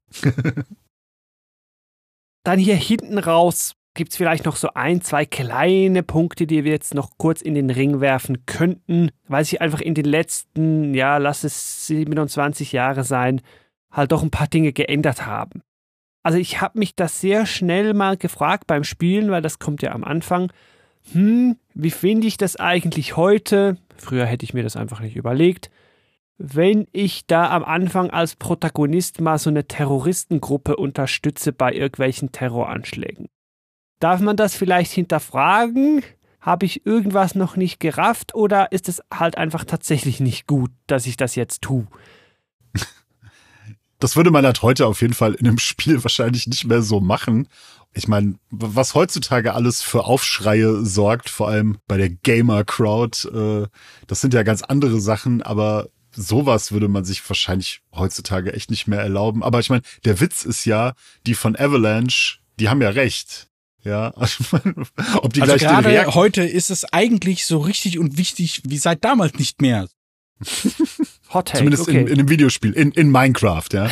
Dann hier hinten raus gibt es vielleicht noch so ein, zwei kleine Punkte, die wir jetzt noch kurz in den Ring werfen könnten, weil sich einfach in den letzten, ja, lass es siebenundzwanzig Jahre sein, halt doch ein paar Dinge geändert haben. Also ich habe mich das sehr schnell mal gefragt beim Spielen, weil das kommt ja am Anfang. Hm, wie finde ich das eigentlich heute? Früher hätte ich mir das einfach nicht überlegt. Wenn ich da am Anfang als Protagonist mal so eine Terroristengruppe unterstütze bei irgendwelchen Terroranschlägen. Darf man das vielleicht hinterfragen? Habe ich irgendwas noch nicht gerafft oder ist es halt einfach tatsächlich nicht gut, dass ich das jetzt tue? Das würde man halt heute auf jeden Fall in einem Spiel wahrscheinlich nicht mehr so machen. Ich meine, was heutzutage alles für Aufschreie sorgt, vor allem bei der Gamer-Crowd, äh, das sind ja ganz andere Sachen, aber sowas würde man sich wahrscheinlich heutzutage echt nicht mehr erlauben. Aber ich meine, der Witz ist ja, die von Avalanche, die haben ja recht. Ja, also, ob die also gleich gerade den Reakt- heute ist es eigentlich so richtig und wichtig wie seit damals nicht mehr. Hot Take, Zumindest okay. in, in einem Videospiel, in, in Minecraft, ja.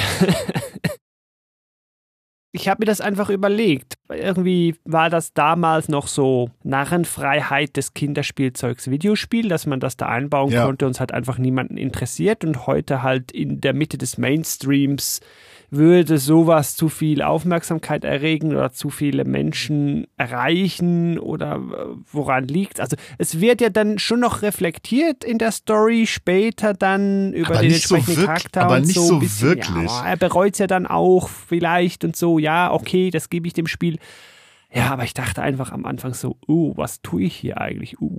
Ich habe mir das einfach überlegt. Irgendwie war das damals noch so Narrenfreiheit des Kinderspielzeugs Videospiel, dass man das da einbauen Ja. konnte und es hat einfach niemanden interessiert. Und heute halt in der Mitte des Mainstreams würde sowas zu viel Aufmerksamkeit erregen oder zu viele Menschen erreichen oder äh, woran liegt. Also es wird ja dann schon noch reflektiert in der Story später dann über Aber den nicht so entsprechenden wirk- Charakter aber und nicht so. so ein bisschen, wirklich. Ja, er bereut es ja dann auch vielleicht und so. Ja, okay, das gebe ich dem Spiel. Ja, aber ich dachte einfach am Anfang so, uh, was tue ich hier eigentlich? Uh.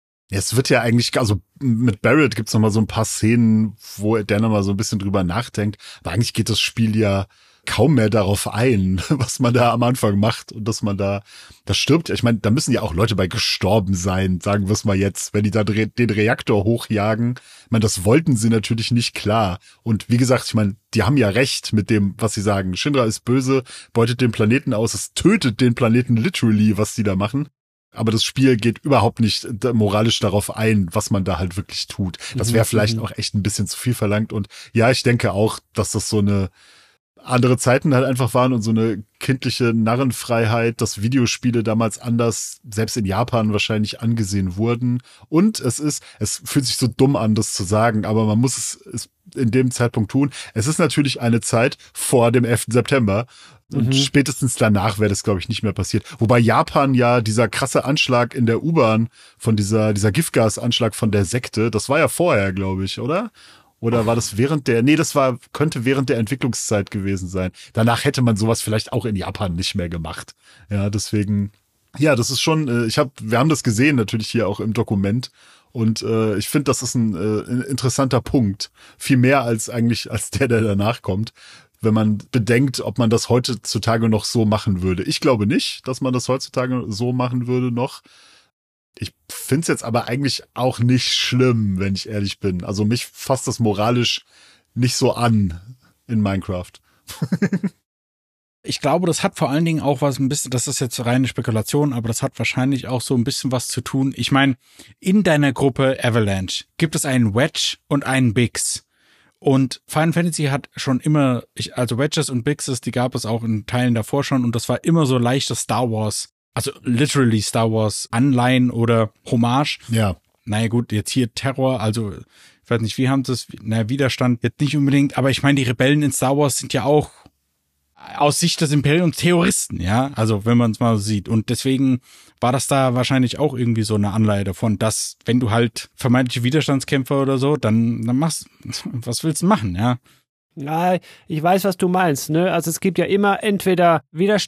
Es wird ja eigentlich, also mit Barrett gibt's noch mal so ein paar Szenen, wo der noch mal so ein bisschen drüber nachdenkt. Aber eigentlich geht das Spiel ja kaum mehr darauf ein, was man da am Anfang macht und dass man da, das stirbt ja. Ich meine, da müssen ja auch Leute bei gestorben sein, sagen wir es mal jetzt, wenn die da den Reaktor hochjagen. Ich meine, das wollten sie natürlich nicht, klar. Und wie gesagt, ich meine, die haben ja recht mit dem, was sie sagen. Shinra ist böse, beutet den Planeten aus, es tötet den Planeten literally, was die da machen. Aber das Spiel geht überhaupt nicht moralisch darauf ein, was man da halt wirklich tut. Das wäre vielleicht auch echt ein bisschen zu viel verlangt. Und ja, ich denke auch, dass das so eine andere Zeiten halt einfach waren und so eine kindliche Narrenfreiheit, dass Videospiele damals anders, selbst in Japan wahrscheinlich angesehen wurden. Und es ist, es fühlt sich so dumm an, das zu sagen, aber man muss es, es in dem Zeitpunkt tun. Es ist natürlich eine Zeit vor dem elften September. Und mhm. spätestens danach wäre das, glaube ich, nicht mehr passiert. Wobei Japan ja dieser krasse Anschlag in der U-Bahn von dieser, dieser Giftgasanschlag von der Sekte, das war ja vorher, glaube ich, oder? Oder war das während der, nee, das war, könnte während der Entwicklungszeit gewesen sein. Danach hätte man sowas vielleicht auch in Japan nicht mehr gemacht. Ja, deswegen, ja, das ist schon, ich habe, wir haben das gesehen natürlich hier auch im Dokument. Und äh, ich finde, das ist ein, äh, ein interessanter Punkt. Viel mehr als eigentlich, als der, der danach kommt. Wenn man bedenkt, ob man das heutzutage noch so machen würde. Ich glaube nicht, dass man das heutzutage so machen würde noch. Ich finde es jetzt aber eigentlich auch nicht schlimm, wenn ich ehrlich bin. Also mich fasst das moralisch nicht so an in Minecraft. Ich glaube, das hat vor allen Dingen auch was ein bisschen, das ist jetzt reine Spekulation, aber das hat wahrscheinlich auch so ein bisschen was zu tun. Ich meine, in deiner Gruppe Avalanche gibt es einen Wedge und einen Biggs. Und Final Fantasy hat schon immer, ich, also Wedges und Bigses, die gab es auch in Teilen davor schon und das war immer so leichtes Star Wars, also literally Star Wars Anleihen oder Hommage. Ja. Naja gut, jetzt hier Terror, also ich weiß nicht, wie haben sie es, naja, Widerstand jetzt nicht unbedingt, aber ich meine, die Rebellen in Star Wars sind ja auch aus Sicht des Imperiums Terroristen, ja, also wenn man es mal so sieht. Und deswegen war das da wahrscheinlich auch irgendwie so eine Anleihe davon, dass wenn du halt vermeintliche Widerstandskämpfer oder so, dann, dann machst, was willst du machen, ja? Ja, ich weiß, was du meinst, ne? Also es gibt ja immer entweder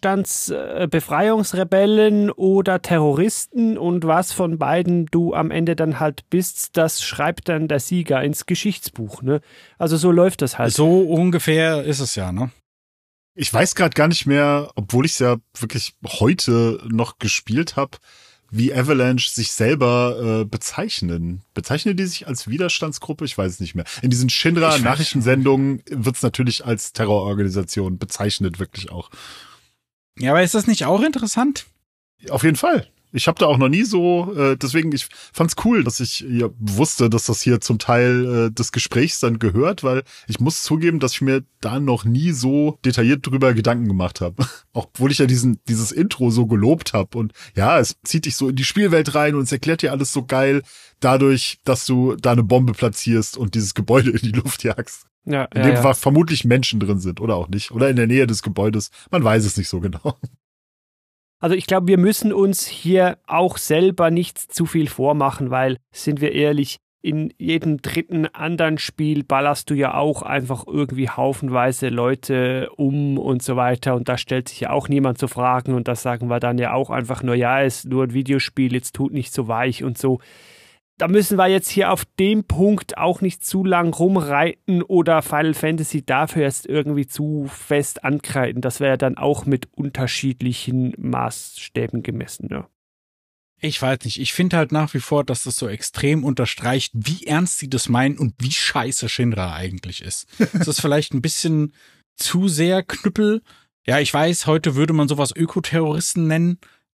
Widerstandsbefreiungsrebellen oder Terroristen und was von beiden du am Ende dann halt bist, das schreibt dann der Sieger ins Geschichtsbuch, ne? Also so läuft das halt. So ungefähr ist es ja, ne? Ich weiß gerade gar nicht mehr, obwohl ich es ja wirklich heute noch gespielt habe, wie Avalanche sich selber äh, bezeichnen. Bezeichnen die sich als Widerstandsgruppe? Ich weiß es nicht mehr. In diesen Shinra-Nachrichtensendungen wird es natürlich als Terrororganisation bezeichnet, wirklich auch. Ja, aber ist das nicht auch interessant? Auf jeden Fall. Ich habe da auch noch nie so, äh, deswegen, ich fand's cool, dass ich ja wusste, dass das hier zum Teil äh, des Gesprächs dann gehört, weil ich muss zugeben, dass ich mir da noch nie so detailliert drüber Gedanken gemacht habe. Auch obwohl ich ja diesen dieses Intro so gelobt habe. Und ja, es zieht dich so in die Spielwelt rein und es erklärt dir alles so geil, dadurch, dass du da eine Bombe platzierst und dieses Gebäude in die Luft jagst. Ja, in ja, dem ja. vermutlich Menschen drin sind oder auch nicht. Oder in der Nähe des Gebäudes. Man weiß es nicht so genau. Also ich glaube, wir müssen uns hier auch selber nicht zu viel vormachen, weil, sind wir ehrlich, in jedem dritten anderen Spiel ballerst du ja auch einfach irgendwie haufenweise Leute um und so weiter und da stellt sich ja auch niemand zu Fragen und das sagen wir dann ja auch einfach nur, ja, ist nur ein Videospiel, jetzt tut nicht so weich und so. Da müssen wir jetzt hier auf dem Punkt auch nicht zu lang rumreiten oder Final Fantasy dafür erst irgendwie zu fest ankreiden. Das wäre dann auch mit unterschiedlichen Maßstäben gemessen. Ja. Ich weiß nicht. Ich finde halt nach wie vor, dass das so extrem unterstreicht, wie ernst sie das meinen und wie scheiße Shinra eigentlich ist. Das ist vielleicht ein bisschen zu sehr Knüppel. Ja, ich weiß, heute würde man sowas Ökoterroristen nennen.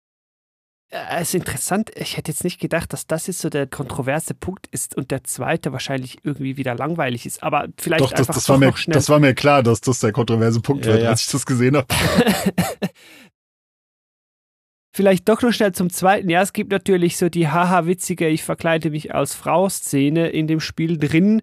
Es ist interessant, ich hätte jetzt nicht gedacht, dass das jetzt so der kontroverse Punkt ist und der zweite wahrscheinlich irgendwie wieder langweilig ist, aber vielleicht doch, das, einfach das doch war mir, noch schnell. Das war mir klar, dass das der kontroverse Punkt Ja, wird, ja. als ich das gesehen habe. Vielleicht doch noch schnell zum zweiten. Ja, es gibt natürlich so die haha-witzige Ich verkleide mich als Frau-Szene in dem Spiel drin,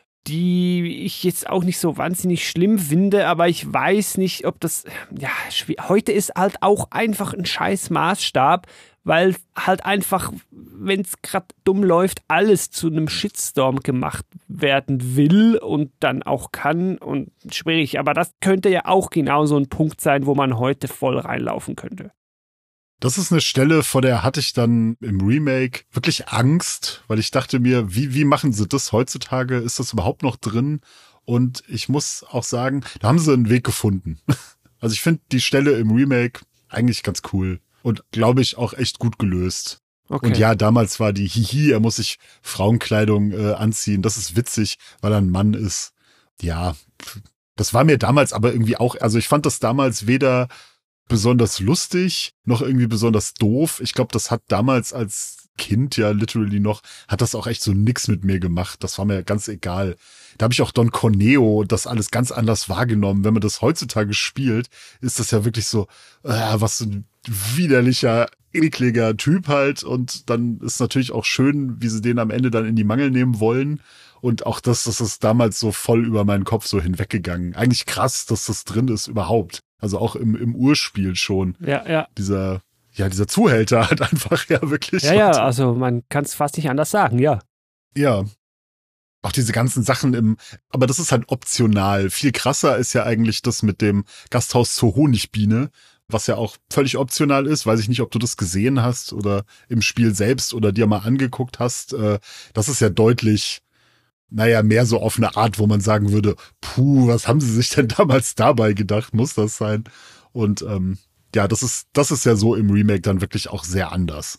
die ich jetzt auch nicht so wahnsinnig schlimm finde, aber ich weiß nicht, ob das, ja, schwierig. Heute ist halt auch einfach ein scheiß Maßstab, weil halt einfach, wenn es gerade dumm läuft, alles zu einem Shitstorm gemacht werden will und dann auch kann und schwierig. Aber das könnte ja auch genau so ein Punkt sein, wo man heute voll reinlaufen könnte. Das ist eine Stelle, vor der hatte ich dann im Remake wirklich Angst, weil ich dachte mir, wie, wie machen sie das heutzutage? Ist das überhaupt noch drin? Und ich muss auch sagen, da haben sie einen Weg gefunden. Also ich finde die Stelle im Remake eigentlich ganz cool und glaube ich auch echt gut gelöst. Okay. Und ja, damals war die Hihi, er muss sich Frauenkleidung äh, anziehen. Das ist witzig, weil er ein Mann ist. Ja, das war mir damals aber irgendwie auch, also ich fand das damals weder besonders lustig, noch irgendwie besonders doof. Ich glaube, das hat damals als Kind ja literally noch, hat das auch echt so nix mit mir gemacht. Das war mir ganz egal. Da habe ich auch Don Corneo das alles ganz anders wahrgenommen. Wenn man das heutzutage spielt, ist das ja wirklich so, äh, was so ein widerlicher, ekliger Typ halt. Und dann ist natürlich auch schön, wie sie den am Ende dann in die Mangel nehmen wollen. Und auch das, das ist damals so voll über meinen Kopf so hinweggegangen. Eigentlich krass, dass das drin ist überhaupt. Also auch im, im Urspiel schon. Ja, ja. Dieser, ja, dieser Zuhälter hat einfach ja wirklich. Ja, ja, also man kann es fast nicht anders sagen, ja. Ja. Auch diese ganzen Sachen im, aber das ist halt optional. Viel krasser ist ja eigentlich das mit dem Gasthaus zur Honigbiene, was ja auch völlig optional ist. Weiß ich nicht, ob du das gesehen hast oder im Spiel selbst oder dir mal angeguckt hast. Das ist ja deutlich, naja, mehr so auf eine Art, wo man sagen würde, puh, was haben sie sich denn damals dabei gedacht? Muss das sein? Und ähm, ja, das ist, das ist ja so im Remake dann wirklich auch sehr anders.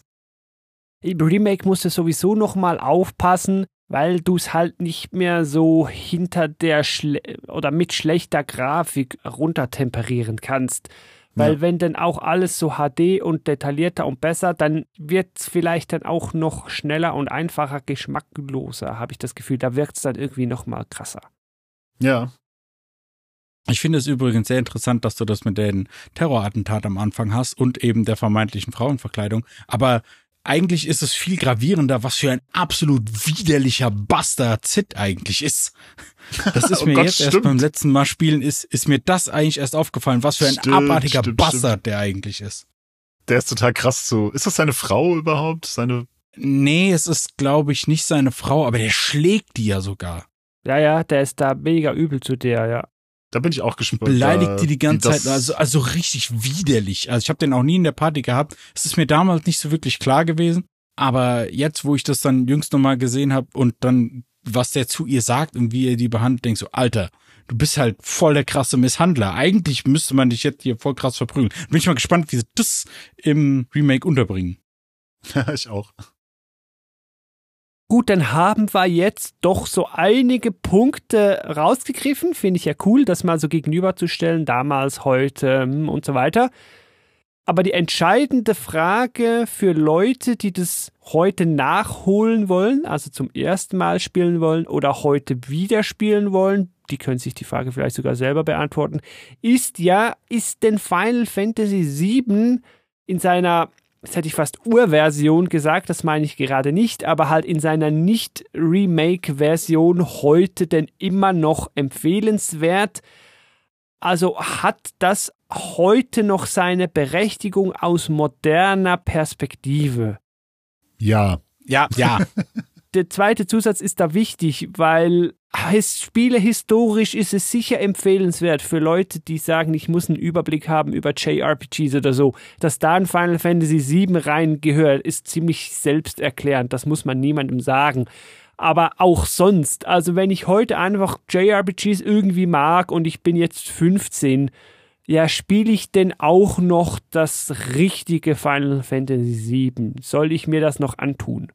Im Remake musst du sowieso nochmal aufpassen, weil du es halt nicht mehr so hinter der Schle- oder mit schlechter Grafik runtertemperieren kannst. Weil Ja. wenn dann auch alles so H D und detaillierter und besser, dann wird es vielleicht dann auch noch schneller und einfacher, geschmackloser, habe ich das Gefühl. Da wirkt es dann irgendwie nochmal krasser. Ja. Ich finde es übrigens sehr interessant, dass du das mit den Terrorattentat am Anfang hast und eben der vermeintlichen Frauenverkleidung. Aber eigentlich ist es viel gravierender, was für ein absolut widerlicher Bastard Cid eigentlich ist. Das ist Oh mir Gott, jetzt stimmt. erst beim letzten Mal spielen, ist, ist mir das eigentlich erst aufgefallen, was für ein Stimmt, abartiger stimmt, Bastard stimmt. der eigentlich ist. Der ist total krass so. Ist das seine Frau überhaupt? Seine. Nee, es ist, glaube ich, nicht seine Frau, aber der schlägt die ja sogar. Ja, ja, der ist da mega übel zu der, ja. Da bin ich auch gespannt. Beleidigt da- die die ganze wie das- Zeit, also, also richtig widerlich. Also ich habe den auch nie in der Party gehabt. Es ist mir damals nicht so wirklich klar gewesen. Aber jetzt, wo ich das dann jüngst nochmal gesehen habe und dann, was der zu ihr sagt und wie er die behandelt, denk so, Alter, du bist halt voll der krasse Misshandler. Eigentlich müsste man dich jetzt hier voll krass verprügeln. Bin ich mal gespannt, wie sie das im Remake unterbringen. Ja, ich auch. Gut, dann haben wir jetzt doch so einige Punkte rausgegriffen. Finde ich ja cool, das mal so gegenüberzustellen, damals, heute hm, und so weiter. Aber die entscheidende Frage für Leute, die das heute nachholen wollen, also zum ersten Mal spielen wollen oder heute wieder spielen wollen, die können sich die Frage vielleicht sogar selber beantworten, ist ja, ist denn Final Fantasy sieben in seiner, jetzt hätte ich fast Urversion gesagt, das meine ich gerade nicht, aber halt in seiner Nicht-Remake-Version heute denn immer noch empfehlenswert? Also hat das heute noch seine Berechtigung aus moderner Perspektive? Ja. Ja, ja. Der zweite Zusatz ist da wichtig, weil his- spielehistorisch ist es sicher empfehlenswert für Leute, die sagen, ich muss einen Überblick haben über J R P Gs oder so. Dass da ein Final Fantasy sieben reingehört, ist ziemlich selbsterklärend. Das muss man niemandem sagen. Aber auch sonst, also wenn ich heute einfach J R P Gs irgendwie mag und ich bin jetzt fünfzehn, ja, spiele ich denn auch noch das richtige Final Fantasy sieben? Soll ich mir das noch antun?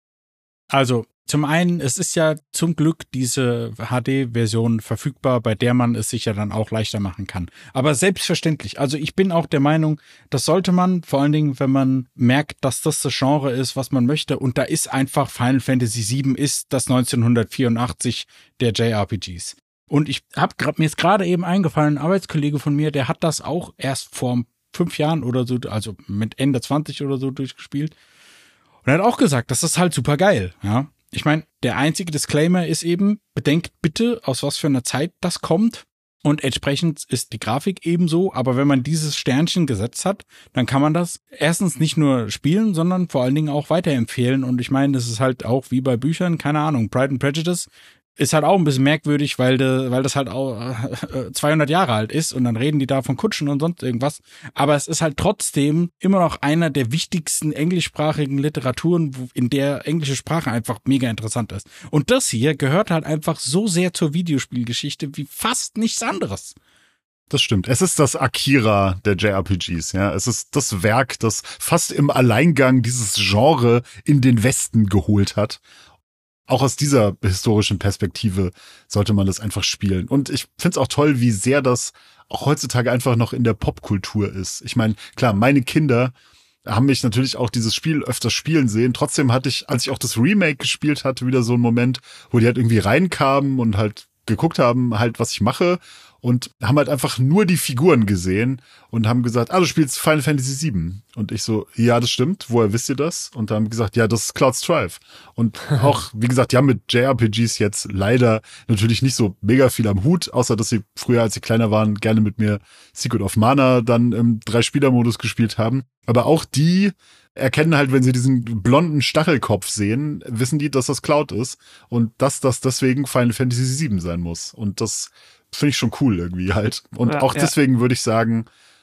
Also zum einen, es ist ja zum Glück diese H D-Version verfügbar, bei der man es sich ja dann auch leichter machen kann. Aber selbstverständlich, also ich bin auch der Meinung, das sollte man, vor allen Dingen, wenn man merkt, dass das das Genre ist, was man möchte. Und da ist einfach Final Fantasy sieben ist das neunzehnhundertvierundachtzig der J R P Gs. Und ich hab grad, mir ist gerade eben eingefallen, ein Arbeitskollege von mir, der hat das auch erst vor fünf Jahren oder so, also mit Ende zwanzig oder so durchgespielt. Und er hat auch gesagt, das ist halt super geil, ja. Ich meine, der einzige Disclaimer ist eben, bedenkt bitte, aus was für einer Zeit das kommt. Und entsprechend ist die Grafik ebenso. Aber wenn man dieses Sternchen gesetzt hat, dann kann man das erstens nicht nur spielen, sondern vor allen Dingen auch weiterempfehlen. Und ich meine, das ist halt auch wie bei Büchern, keine Ahnung, Pride and Prejudice ist halt auch ein bisschen merkwürdig, weil, de, weil das halt auch äh, zweihundert Jahre alt ist und dann reden die da von Kutschen und sonst irgendwas. Aber es ist halt trotzdem immer noch einer der wichtigsten englischsprachigen Literaturen, wo, in der englische Sprache einfach mega interessant ist. Und das hier gehört halt einfach so sehr zur Videospielgeschichte wie fast nichts anderes. Das stimmt. Es ist das Akira der J R P Gs, ja. Es ist das Werk, das fast im Alleingang dieses Genre in den Westen geholt hat. Auch aus dieser historischen Perspektive sollte man das einfach spielen. Und ich find's auch toll, wie sehr das auch heutzutage einfach noch in der Popkultur ist. Ich meine, klar, meine Kinder haben mich natürlich auch dieses Spiel öfter spielen sehen. Trotzdem hatte ich, als ich auch das Remake gespielt hatte, wieder so einen Moment, wo die halt irgendwie reinkamen und halt geguckt haben, halt, was ich mache. Und haben halt einfach nur die Figuren gesehen und haben gesagt, ah, du spielst Final Fantasy sieben. Und ich so, ja, das stimmt. Woher wisst ihr das? Und dann haben gesagt, ja, das ist Cloud Strife. Und auch, wie gesagt, die haben mit J R P Gs jetzt leider natürlich nicht so mega viel am Hut, außer dass sie früher, als sie kleiner waren, gerne mit mir Secret of Mana dann im Drei-Spieler-Modus gespielt haben. Aber auch die erkennen halt, wenn sie diesen blonden Stachelkopf sehen, wissen die, dass das Cloud ist und dass das deswegen Final Fantasy sieben sein muss. Und das finde ich schon cool irgendwie halt. Und Ja, auch ja. deswegen würde ich sagen,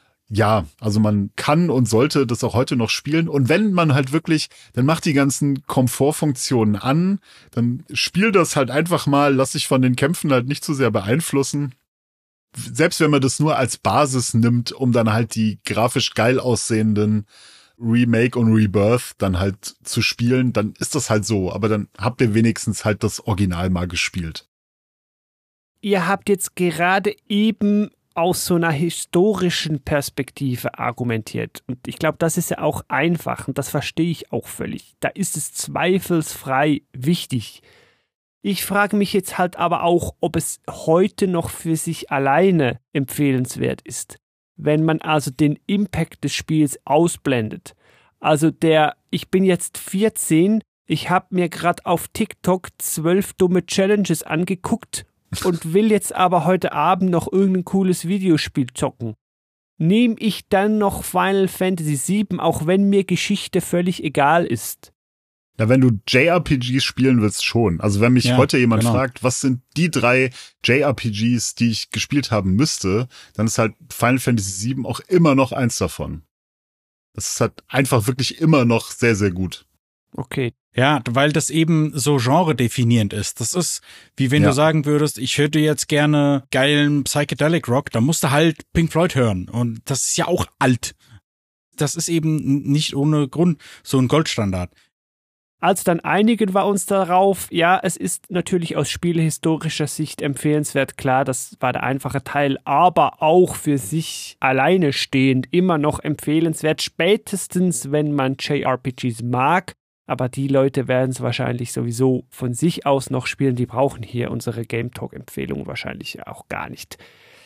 ja, also man kann und sollte das auch heute noch spielen. Und wenn man halt wirklich, dann macht die ganzen Komfortfunktionen an, dann spiel das halt einfach mal, lass sich von den Kämpfen halt nicht zu sehr beeinflussen. Selbst wenn man das nur als Basis nimmt, um dann halt die grafisch geil aussehenden Remake und Rebirth dann halt zu spielen, dann ist das halt so. Aber dann habt ihr wenigstens halt das Original mal gespielt. Ihr habt jetzt gerade eben aus so einer historischen Perspektive argumentiert. Und ich glaube, das ist ja auch einfach und das verstehe ich auch völlig. Da ist es zweifelsfrei wichtig. Ich frage mich jetzt halt aber auch, ob es heute noch für sich alleine empfehlenswert ist. Wenn man also den Impact des Spiels ausblendet. Also der, ich bin jetzt vierzehn, ich habe mir gerade auf TikTok zwölf dumme Challenges angeguckt und will jetzt aber heute Abend noch irgendein cooles Videospiel zocken. Nehme ich dann noch Final Fantasy sieben, auch wenn mir Geschichte völlig egal ist? Na, wenn du J R P Gs spielen willst, schon. Also wenn mich ja, heute jemand genau. fragt, was sind die drei J R P Gs, die ich gespielt haben müsste, dann ist halt Final Fantasy sieben auch immer noch eins davon. Das ist halt einfach wirklich immer noch sehr, sehr gut. Okay. Ja, weil das eben so genre-definierend ist. Das ist, wie wenn Ja. du sagen würdest, ich hätte jetzt gerne geilen Psychedelic Rock, dann musst du halt Pink Floyd hören. Und das ist ja auch alt. Das ist eben nicht ohne Grund so ein Goldstandard. Also dann einigen wir uns darauf, ja, es ist natürlich aus spielehistorischer Sicht empfehlenswert, klar, das war der einfache Teil, aber auch für sich alleine stehend immer noch empfehlenswert, spätestens wenn man J R P Gs mag, aber die Leute werden es wahrscheinlich sowieso von sich aus noch spielen, die brauchen hier unsere Game Talk-Empfehlung wahrscheinlich auch gar nicht.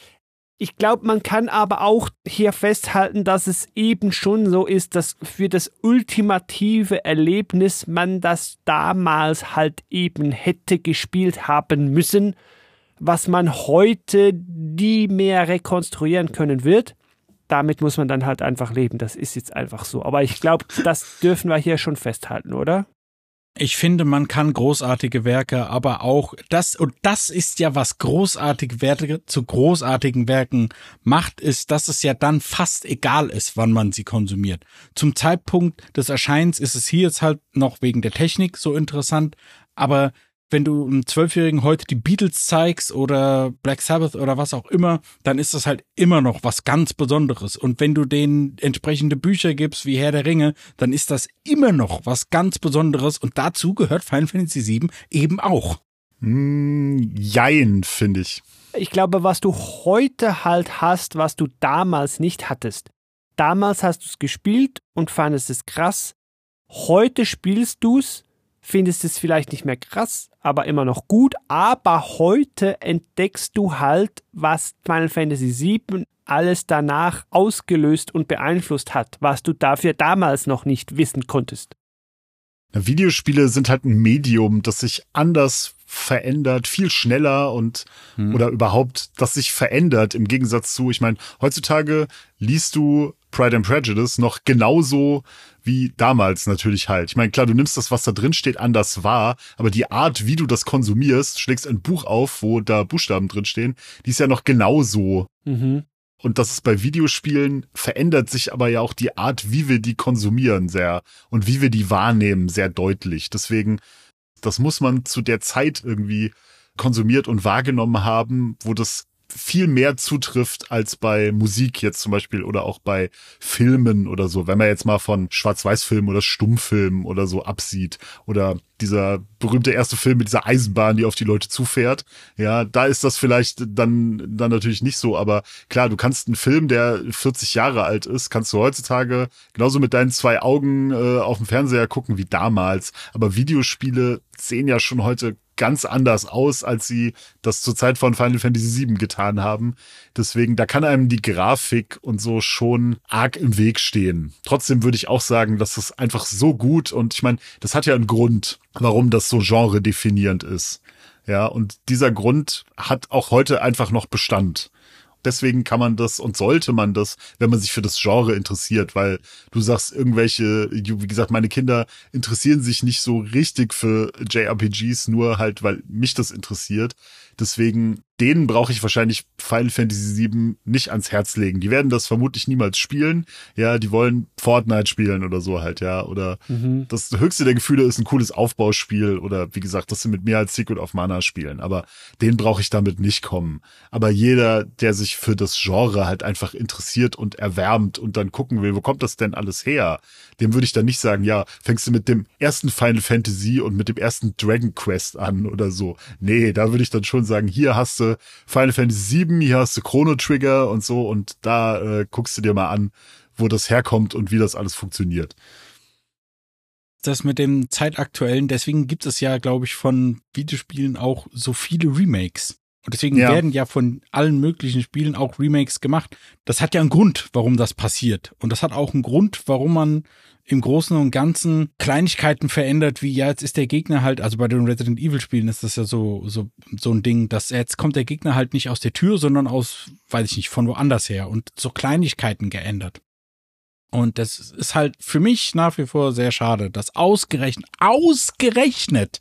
Ich glaube, man kann aber auch hier festhalten, dass es eben schon so ist, dass für das ultimative Erlebnis man das damals halt eben hätte gespielt haben müssen, was man heute nie mehr rekonstruieren können wird. Damit muss man dann halt einfach leben. Das ist jetzt einfach so. Aber ich glaube, das dürfen wir hier schon festhalten, oder? Ich finde, man kann großartige Werke, aber auch das, und das ist ja, was großartige Werke zu großartigen Werken macht, ist, dass es ja dann fast egal ist, wann man sie konsumiert. Zum Zeitpunkt des Erscheinens ist es hier jetzt halt noch wegen der Technik so interessant, aber wenn du einem Zwölfjährigen heute die Beatles zeigst oder Black Sabbath oder was auch immer, dann ist das halt immer noch was ganz Besonderes. Und wenn du denen entsprechende Bücher gibst, wie Herr der Ringe, dann ist das immer noch was ganz Besonderes. Und dazu gehört Final Fantasy sieben eben auch. Mm, jein, finde ich. Ich glaube, was du heute halt hast, was du damals nicht hattest. Damals hast du es gespielt und fandest es krass. Heute spielst du es, findest es vielleicht nicht mehr krass, aber immer noch gut. Aber heute entdeckst du halt, was Final Fantasy sieben alles danach ausgelöst und beeinflusst hat, was du dafür damals noch nicht wissen konntest. Na, Videospiele sind halt ein Medium, das sich anders verändert, viel schneller und hm. oder überhaupt, das sich verändert im Gegensatz zu, ich meine, heutzutage liest du Pride and Prejudice noch genauso wie damals natürlich halt. Ich meine, klar, du nimmst das, was da drin steht, anders wahr, aber die Art, wie du das konsumierst, schlägst ein Buch auf, wo da Buchstaben drin stehen, die ist ja noch genauso. Mhm. Und das ist bei Videospielen, verändert sich aber ja auch die Art, wie wir die konsumieren sehr und wie wir die wahrnehmen, sehr deutlich. Deswegen, das muss man zu der Zeit irgendwie konsumiert und wahrgenommen haben, wo das viel mehr zutrifft als bei Musik jetzt zum Beispiel oder auch bei Filmen oder so. Wenn man jetzt mal von Schwarz-Weiß-Filmen oder Stummfilmen oder so absieht oder dieser berühmte erste Film mit dieser Eisenbahn, die auf die Leute zufährt, ja, da ist das vielleicht dann dann natürlich nicht so, aber klar, du kannst einen Film, der vierzig Jahre alt ist, kannst du heutzutage genauso mit deinen zwei Augen äh, auf dem Fernseher gucken wie damals, aber Videospiele sehen ja schon heute ganz anders aus, als sie das zur Zeit von Final Fantasy sieben getan haben. Deswegen, da kann einem die Grafik und so schon arg im Weg stehen. Trotzdem würde ich auch sagen, dass das einfach so gut und ich meine, das hat ja einen Grund, warum das so genre-definierend ist. Ja, und dieser Grund hat auch heute einfach noch Bestand. Deswegen kann man das und sollte man das, wenn man sich für das Genre interessiert, weil du sagst, irgendwelche, wie gesagt, meine Kinder interessieren sich nicht so richtig für J R P Gs, nur halt, weil mich das interessiert. Deswegen, denen brauche ich wahrscheinlich Final Fantasy sieben nicht ans Herz legen. Die werden das vermutlich niemals spielen. Ja, die wollen Fortnite spielen oder so halt, ja. Oder mhm. das höchste der Gefühle ist ein cooles Aufbauspiel oder wie gesagt, dass sie mit mehr als Secret of Mana spielen. Aber den brauche ich damit nicht kommen. Aber jeder, der sich für das Genre halt einfach interessiert und erwärmt und dann gucken will, wo kommt das denn alles her? Dem würde ich dann nicht sagen, ja, fängst du mit dem ersten Final Fantasy und mit dem ersten Dragon Quest an oder so. Nee, da würde ich dann schon sagen, hier hast du Final Fantasy sieben, hier hast du Chrono Trigger und so und da äh, guckst du dir mal an, wo das herkommt und wie das alles funktioniert. Das mit dem zeitaktuellen, deswegen gibt es ja, glaube ich, von Videospielen auch so viele Remakes. Und deswegen Ja. werden ja von allen möglichen Spielen auch Remakes gemacht. Das hat ja einen Grund, warum das passiert. Und das hat auch einen Grund, warum man im Großen und Ganzen Kleinigkeiten verändert, wie ja, jetzt ist der Gegner halt, also bei den Resident Evil Spielen ist das ja so, so, so ein Ding, dass jetzt kommt der Gegner halt nicht aus der Tür, sondern aus, weiß ich nicht, von woanders her und so Kleinigkeiten geändert. Und das ist halt für mich nach wie vor sehr schade, dass ausgerechnet, ausgerechnet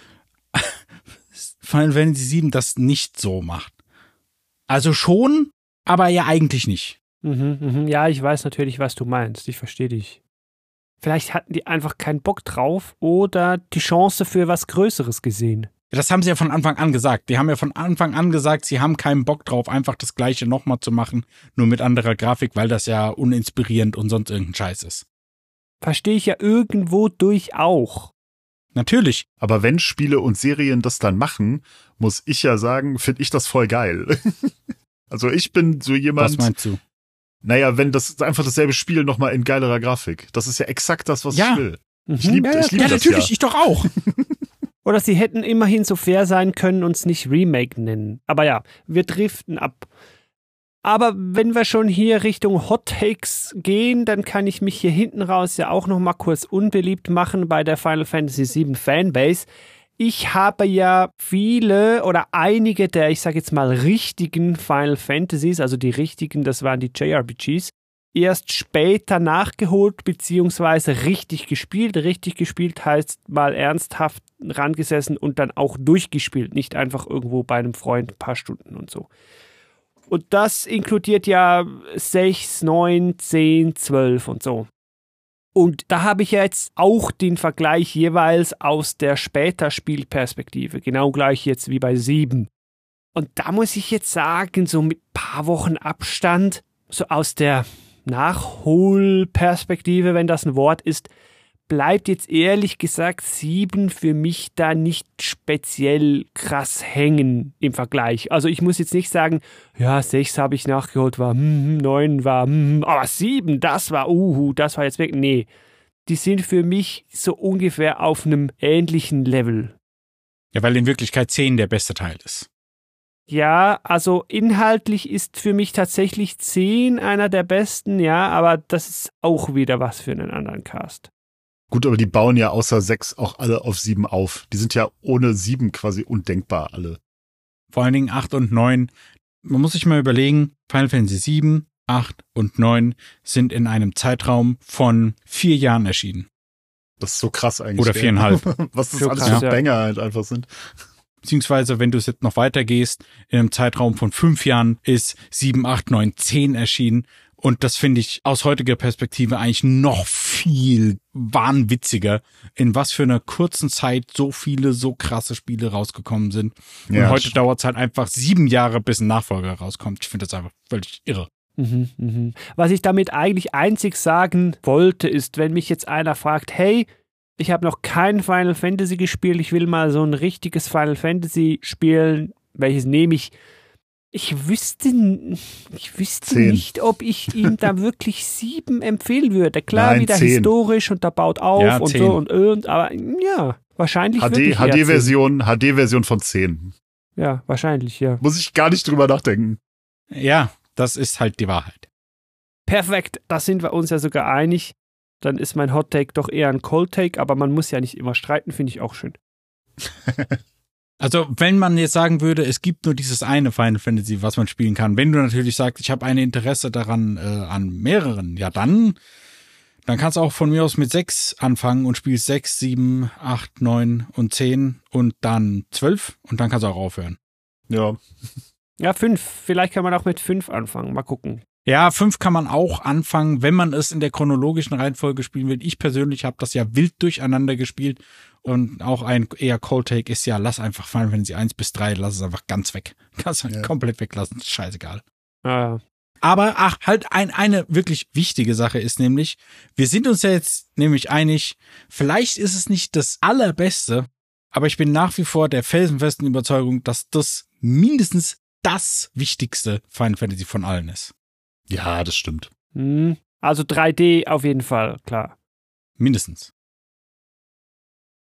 Final Fantasy sieben das nicht so macht. Also schon, aber ja eigentlich nicht. Mhm, mhm. Ja, ich weiß natürlich, was du meinst. Ich verstehe dich. Vielleicht hatten die einfach keinen Bock drauf oder die Chance für was Größeres gesehen. Das haben sie ja von Anfang an gesagt. Die haben ja von Anfang an gesagt, sie haben keinen Bock drauf, einfach das Gleiche nochmal zu machen, nur mit anderer Grafik, weil das ja uninspirierend und sonst irgendein Scheiß ist. Verstehe ich ja irgendwo durch auch. Natürlich. Aber wenn Spiele und Serien das dann machen, muss ich ja sagen, finde ich das voll geil. Also ich bin so jemand. Was meinst du? Naja, wenn das einfach dasselbe Spiel nochmal in geilerer Grafik. Das ist ja exakt das, was Ja. ich will. Mhm. Ich liebe ja, ja, ich liebe Ja, das natürlich, ja. ich doch auch. Oder sie hätten immerhin so fair sein können und es nicht Remake nennen. Aber ja, wir driften ab. Aber wenn wir schon hier Richtung Hot Takes gehen, dann kann ich mich hier hinten raus ja auch noch mal kurz unbeliebt machen bei der Final Fantasy sieben Fanbase. Ich habe ja viele oder einige der, ich sage jetzt mal, richtigen Final Fantasies, also die richtigen, das waren die J R P Gs, erst später nachgeholt beziehungsweise richtig gespielt. Richtig gespielt heißt mal ernsthaft rangesessen und dann auch durchgespielt, nicht einfach irgendwo bei einem Freund ein paar Stunden und so. Und das inkludiert ja sechs, neun, zehn, zwölf und so. Und da habe ich ja jetzt auch den Vergleich jeweils aus der später Spielperspektive, genau gleich jetzt wie bei sieben. Und da muss ich jetzt sagen, so mit ein paar Wochen Abstand, so aus der Nachholperspektive, wenn das ein Wort ist, bleibt jetzt ehrlich gesagt sieben für mich da nicht speziell krass hängen im Vergleich. Also ich muss jetzt nicht sagen, ja, sechs habe ich nachgeholt, war hm, neun war hm, aber sieben, das war uhu, das war jetzt weg. Nee, die sind für mich so ungefähr auf einem ähnlichen Level. Ja, weil in Wirklichkeit zehn der beste Teil ist. Ja, also inhaltlich ist für mich tatsächlich zehn einer der besten, ja, aber das ist auch wieder was für einen anderen Cast. Gut, aber die bauen ja außer sechs auch alle auf sieben auf. Die sind ja ohne sieben quasi undenkbar alle. Vor allen Dingen acht und neun. Man muss sich mal überlegen, Final Fantasy sieben, acht und neun sind in einem Zeitraum von vier Jahren erschienen. Das ist so krass eigentlich. Oder viereinhalb. Was das So alles krass, für ja. Banger halt einfach sind. Beziehungsweise, wenn du es jetzt noch weitergehst, in einem Zeitraum von fünf Jahren ist sieben, acht, neun, zehn erschienen. Und das finde ich aus heutiger Perspektive eigentlich noch viel wahnwitziger, in was für einer kurzen Zeit so viele, so krasse Spiele rausgekommen sind. Und Ja, heute sch- dauert es halt einfach sieben Jahre, bis ein Nachfolger rauskommt. Ich finde das einfach völlig irre. Mhm, mhm. Was ich damit eigentlich einzig sagen wollte, ist, wenn mich jetzt einer fragt, hey, ich habe noch kein Final Fantasy gespielt, ich will mal so ein richtiges Final Fantasy spielen, welches nehme ich? Ich wüsste, n- ich wüsste Zehn. nicht, ob ich ihm da wirklich sieben empfehlen würde. Klar, Nein, wieder zehn. historisch und da baut auf Ja, und zehn. so und und, aber ja, wahrscheinlich H D, wirklich eher zehn. H D-Version, H D-Version von zehn. Ja, wahrscheinlich, ja. Muss ich gar nicht drüber nachdenken. Ja, das ist halt die Wahrheit. Perfekt, da sind wir uns ja sogar einig. Dann ist mein Hot Take doch eher ein Cold Take, aber man muss ja nicht immer streiten, finde ich auch schön. Also, wenn man jetzt sagen würde, es gibt nur dieses eine Final Fantasy, was man spielen kann, wenn du natürlich sagst, ich habe ein Interesse daran, äh, an mehreren, ja dann, dann kannst du auch von mir aus mit sechs anfangen und spielst sechs, sieben, acht, neun und zehn und dann zwölf und dann kannst du auch aufhören. Ja. Ja, fünf. Vielleicht kann man auch mit fünf anfangen. Mal gucken. Ja, fünf kann man auch anfangen, wenn man es in der chronologischen Reihenfolge spielen will. Ich persönlich habe das ja wild durcheinander gespielt und auch ein eher Cold Take ist ja, lass einfach Final Fantasy eins bis drei, lass es einfach ganz weg. Kannst halt Ja. komplett weglassen, ist scheißegal. Ah, Aber ach, halt ein, eine wirklich wichtige Sache ist nämlich, wir sind uns ja jetzt nämlich einig, vielleicht ist es nicht das Allerbeste, aber ich bin nach wie vor der felsenfesten Überzeugung, dass das mindestens das wichtigste Final Fantasy von allen ist. Ja, das stimmt. hm. Also drei D auf jeden Fall, klar. Mindestens.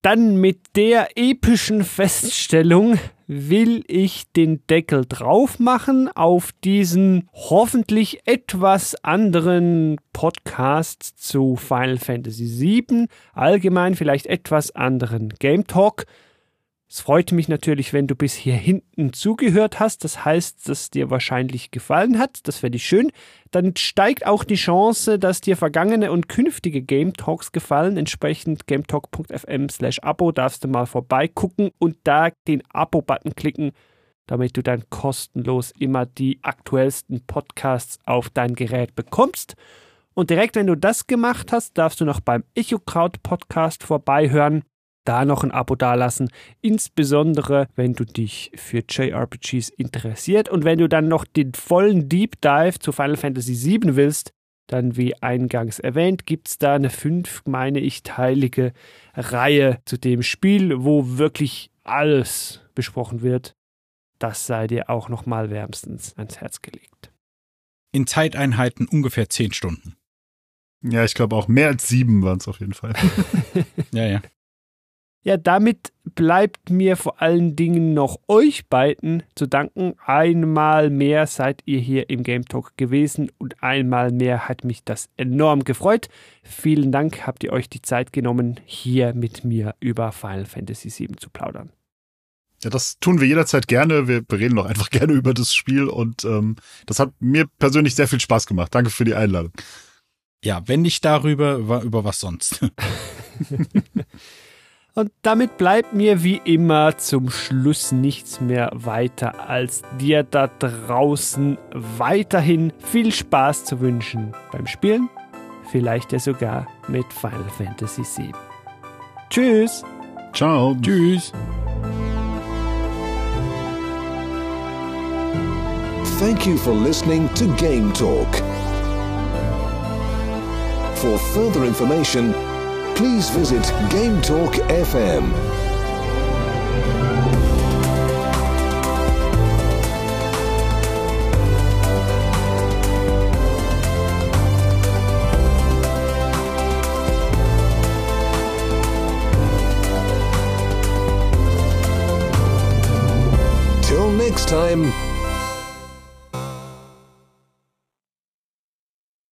dann mit der epischen Feststellung will ich den Deckel drauf machen auf diesen hoffentlich etwas anderen Podcast zu Final Fantasy sieben, allgemein vielleicht etwas anderen Game Talk. Es freut mich natürlich, wenn du bis hier hinten zugehört hast. Das heißt, dass dir wahrscheinlich gefallen hat. Das fände ich schön. Dann steigt auch die Chance, dass dir vergangene und künftige Game Talks gefallen. Entsprechend gametalk.fm slash Abo darfst du mal vorbeigucken und da den Abo-Button klicken, damit du dann kostenlos immer die aktuellsten Podcasts auf dein Gerät bekommst. Und direkt, wenn du das gemacht hast, darfst du noch beim EchoCrowd Podcast vorbeihören. Da noch ein Abo dalassen, insbesondere wenn du dich für J R P Gs interessiert und wenn du dann noch den vollen Deep Dive zu Final Fantasy sieben willst, dann wie eingangs erwähnt, gibt es da eine fünf, meine ich, teilige Reihe zu dem Spiel, wo wirklich alles besprochen wird. Das sei dir auch nochmal wärmstens ans Herz gelegt. In Zeiteinheiten ungefähr zehn Stunden. Ja, ich glaube auch mehr als sieben waren es auf jeden Fall. Ja, ja. Ja, damit bleibt mir vor allen Dingen noch euch beiden zu danken. Einmal mehr seid ihr hier im Game Talk gewesen und einmal mehr hat mich das enorm gefreut. Vielen Dank, habt ihr euch die Zeit genommen, hier mit mir über Final Fantasy sieben zu plaudern. Ja, das tun wir jederzeit gerne. Wir reden doch einfach gerne über das Spiel und ähm, das hat mir persönlich sehr viel Spaß gemacht. Danke für die Einladung. Ja, wenn nicht darüber, über was sonst. Und damit bleibt mir wie immer zum Schluss nichts mehr weiter, als dir da draußen weiterhin viel Spaß zu wünschen beim Spielen, vielleicht ja sogar mit Final Fantasy sieben. Tschüss! Ciao! Tschüss! Thank you for listening to Game Talk. For further information, please visit Game Talk F M. Till next time.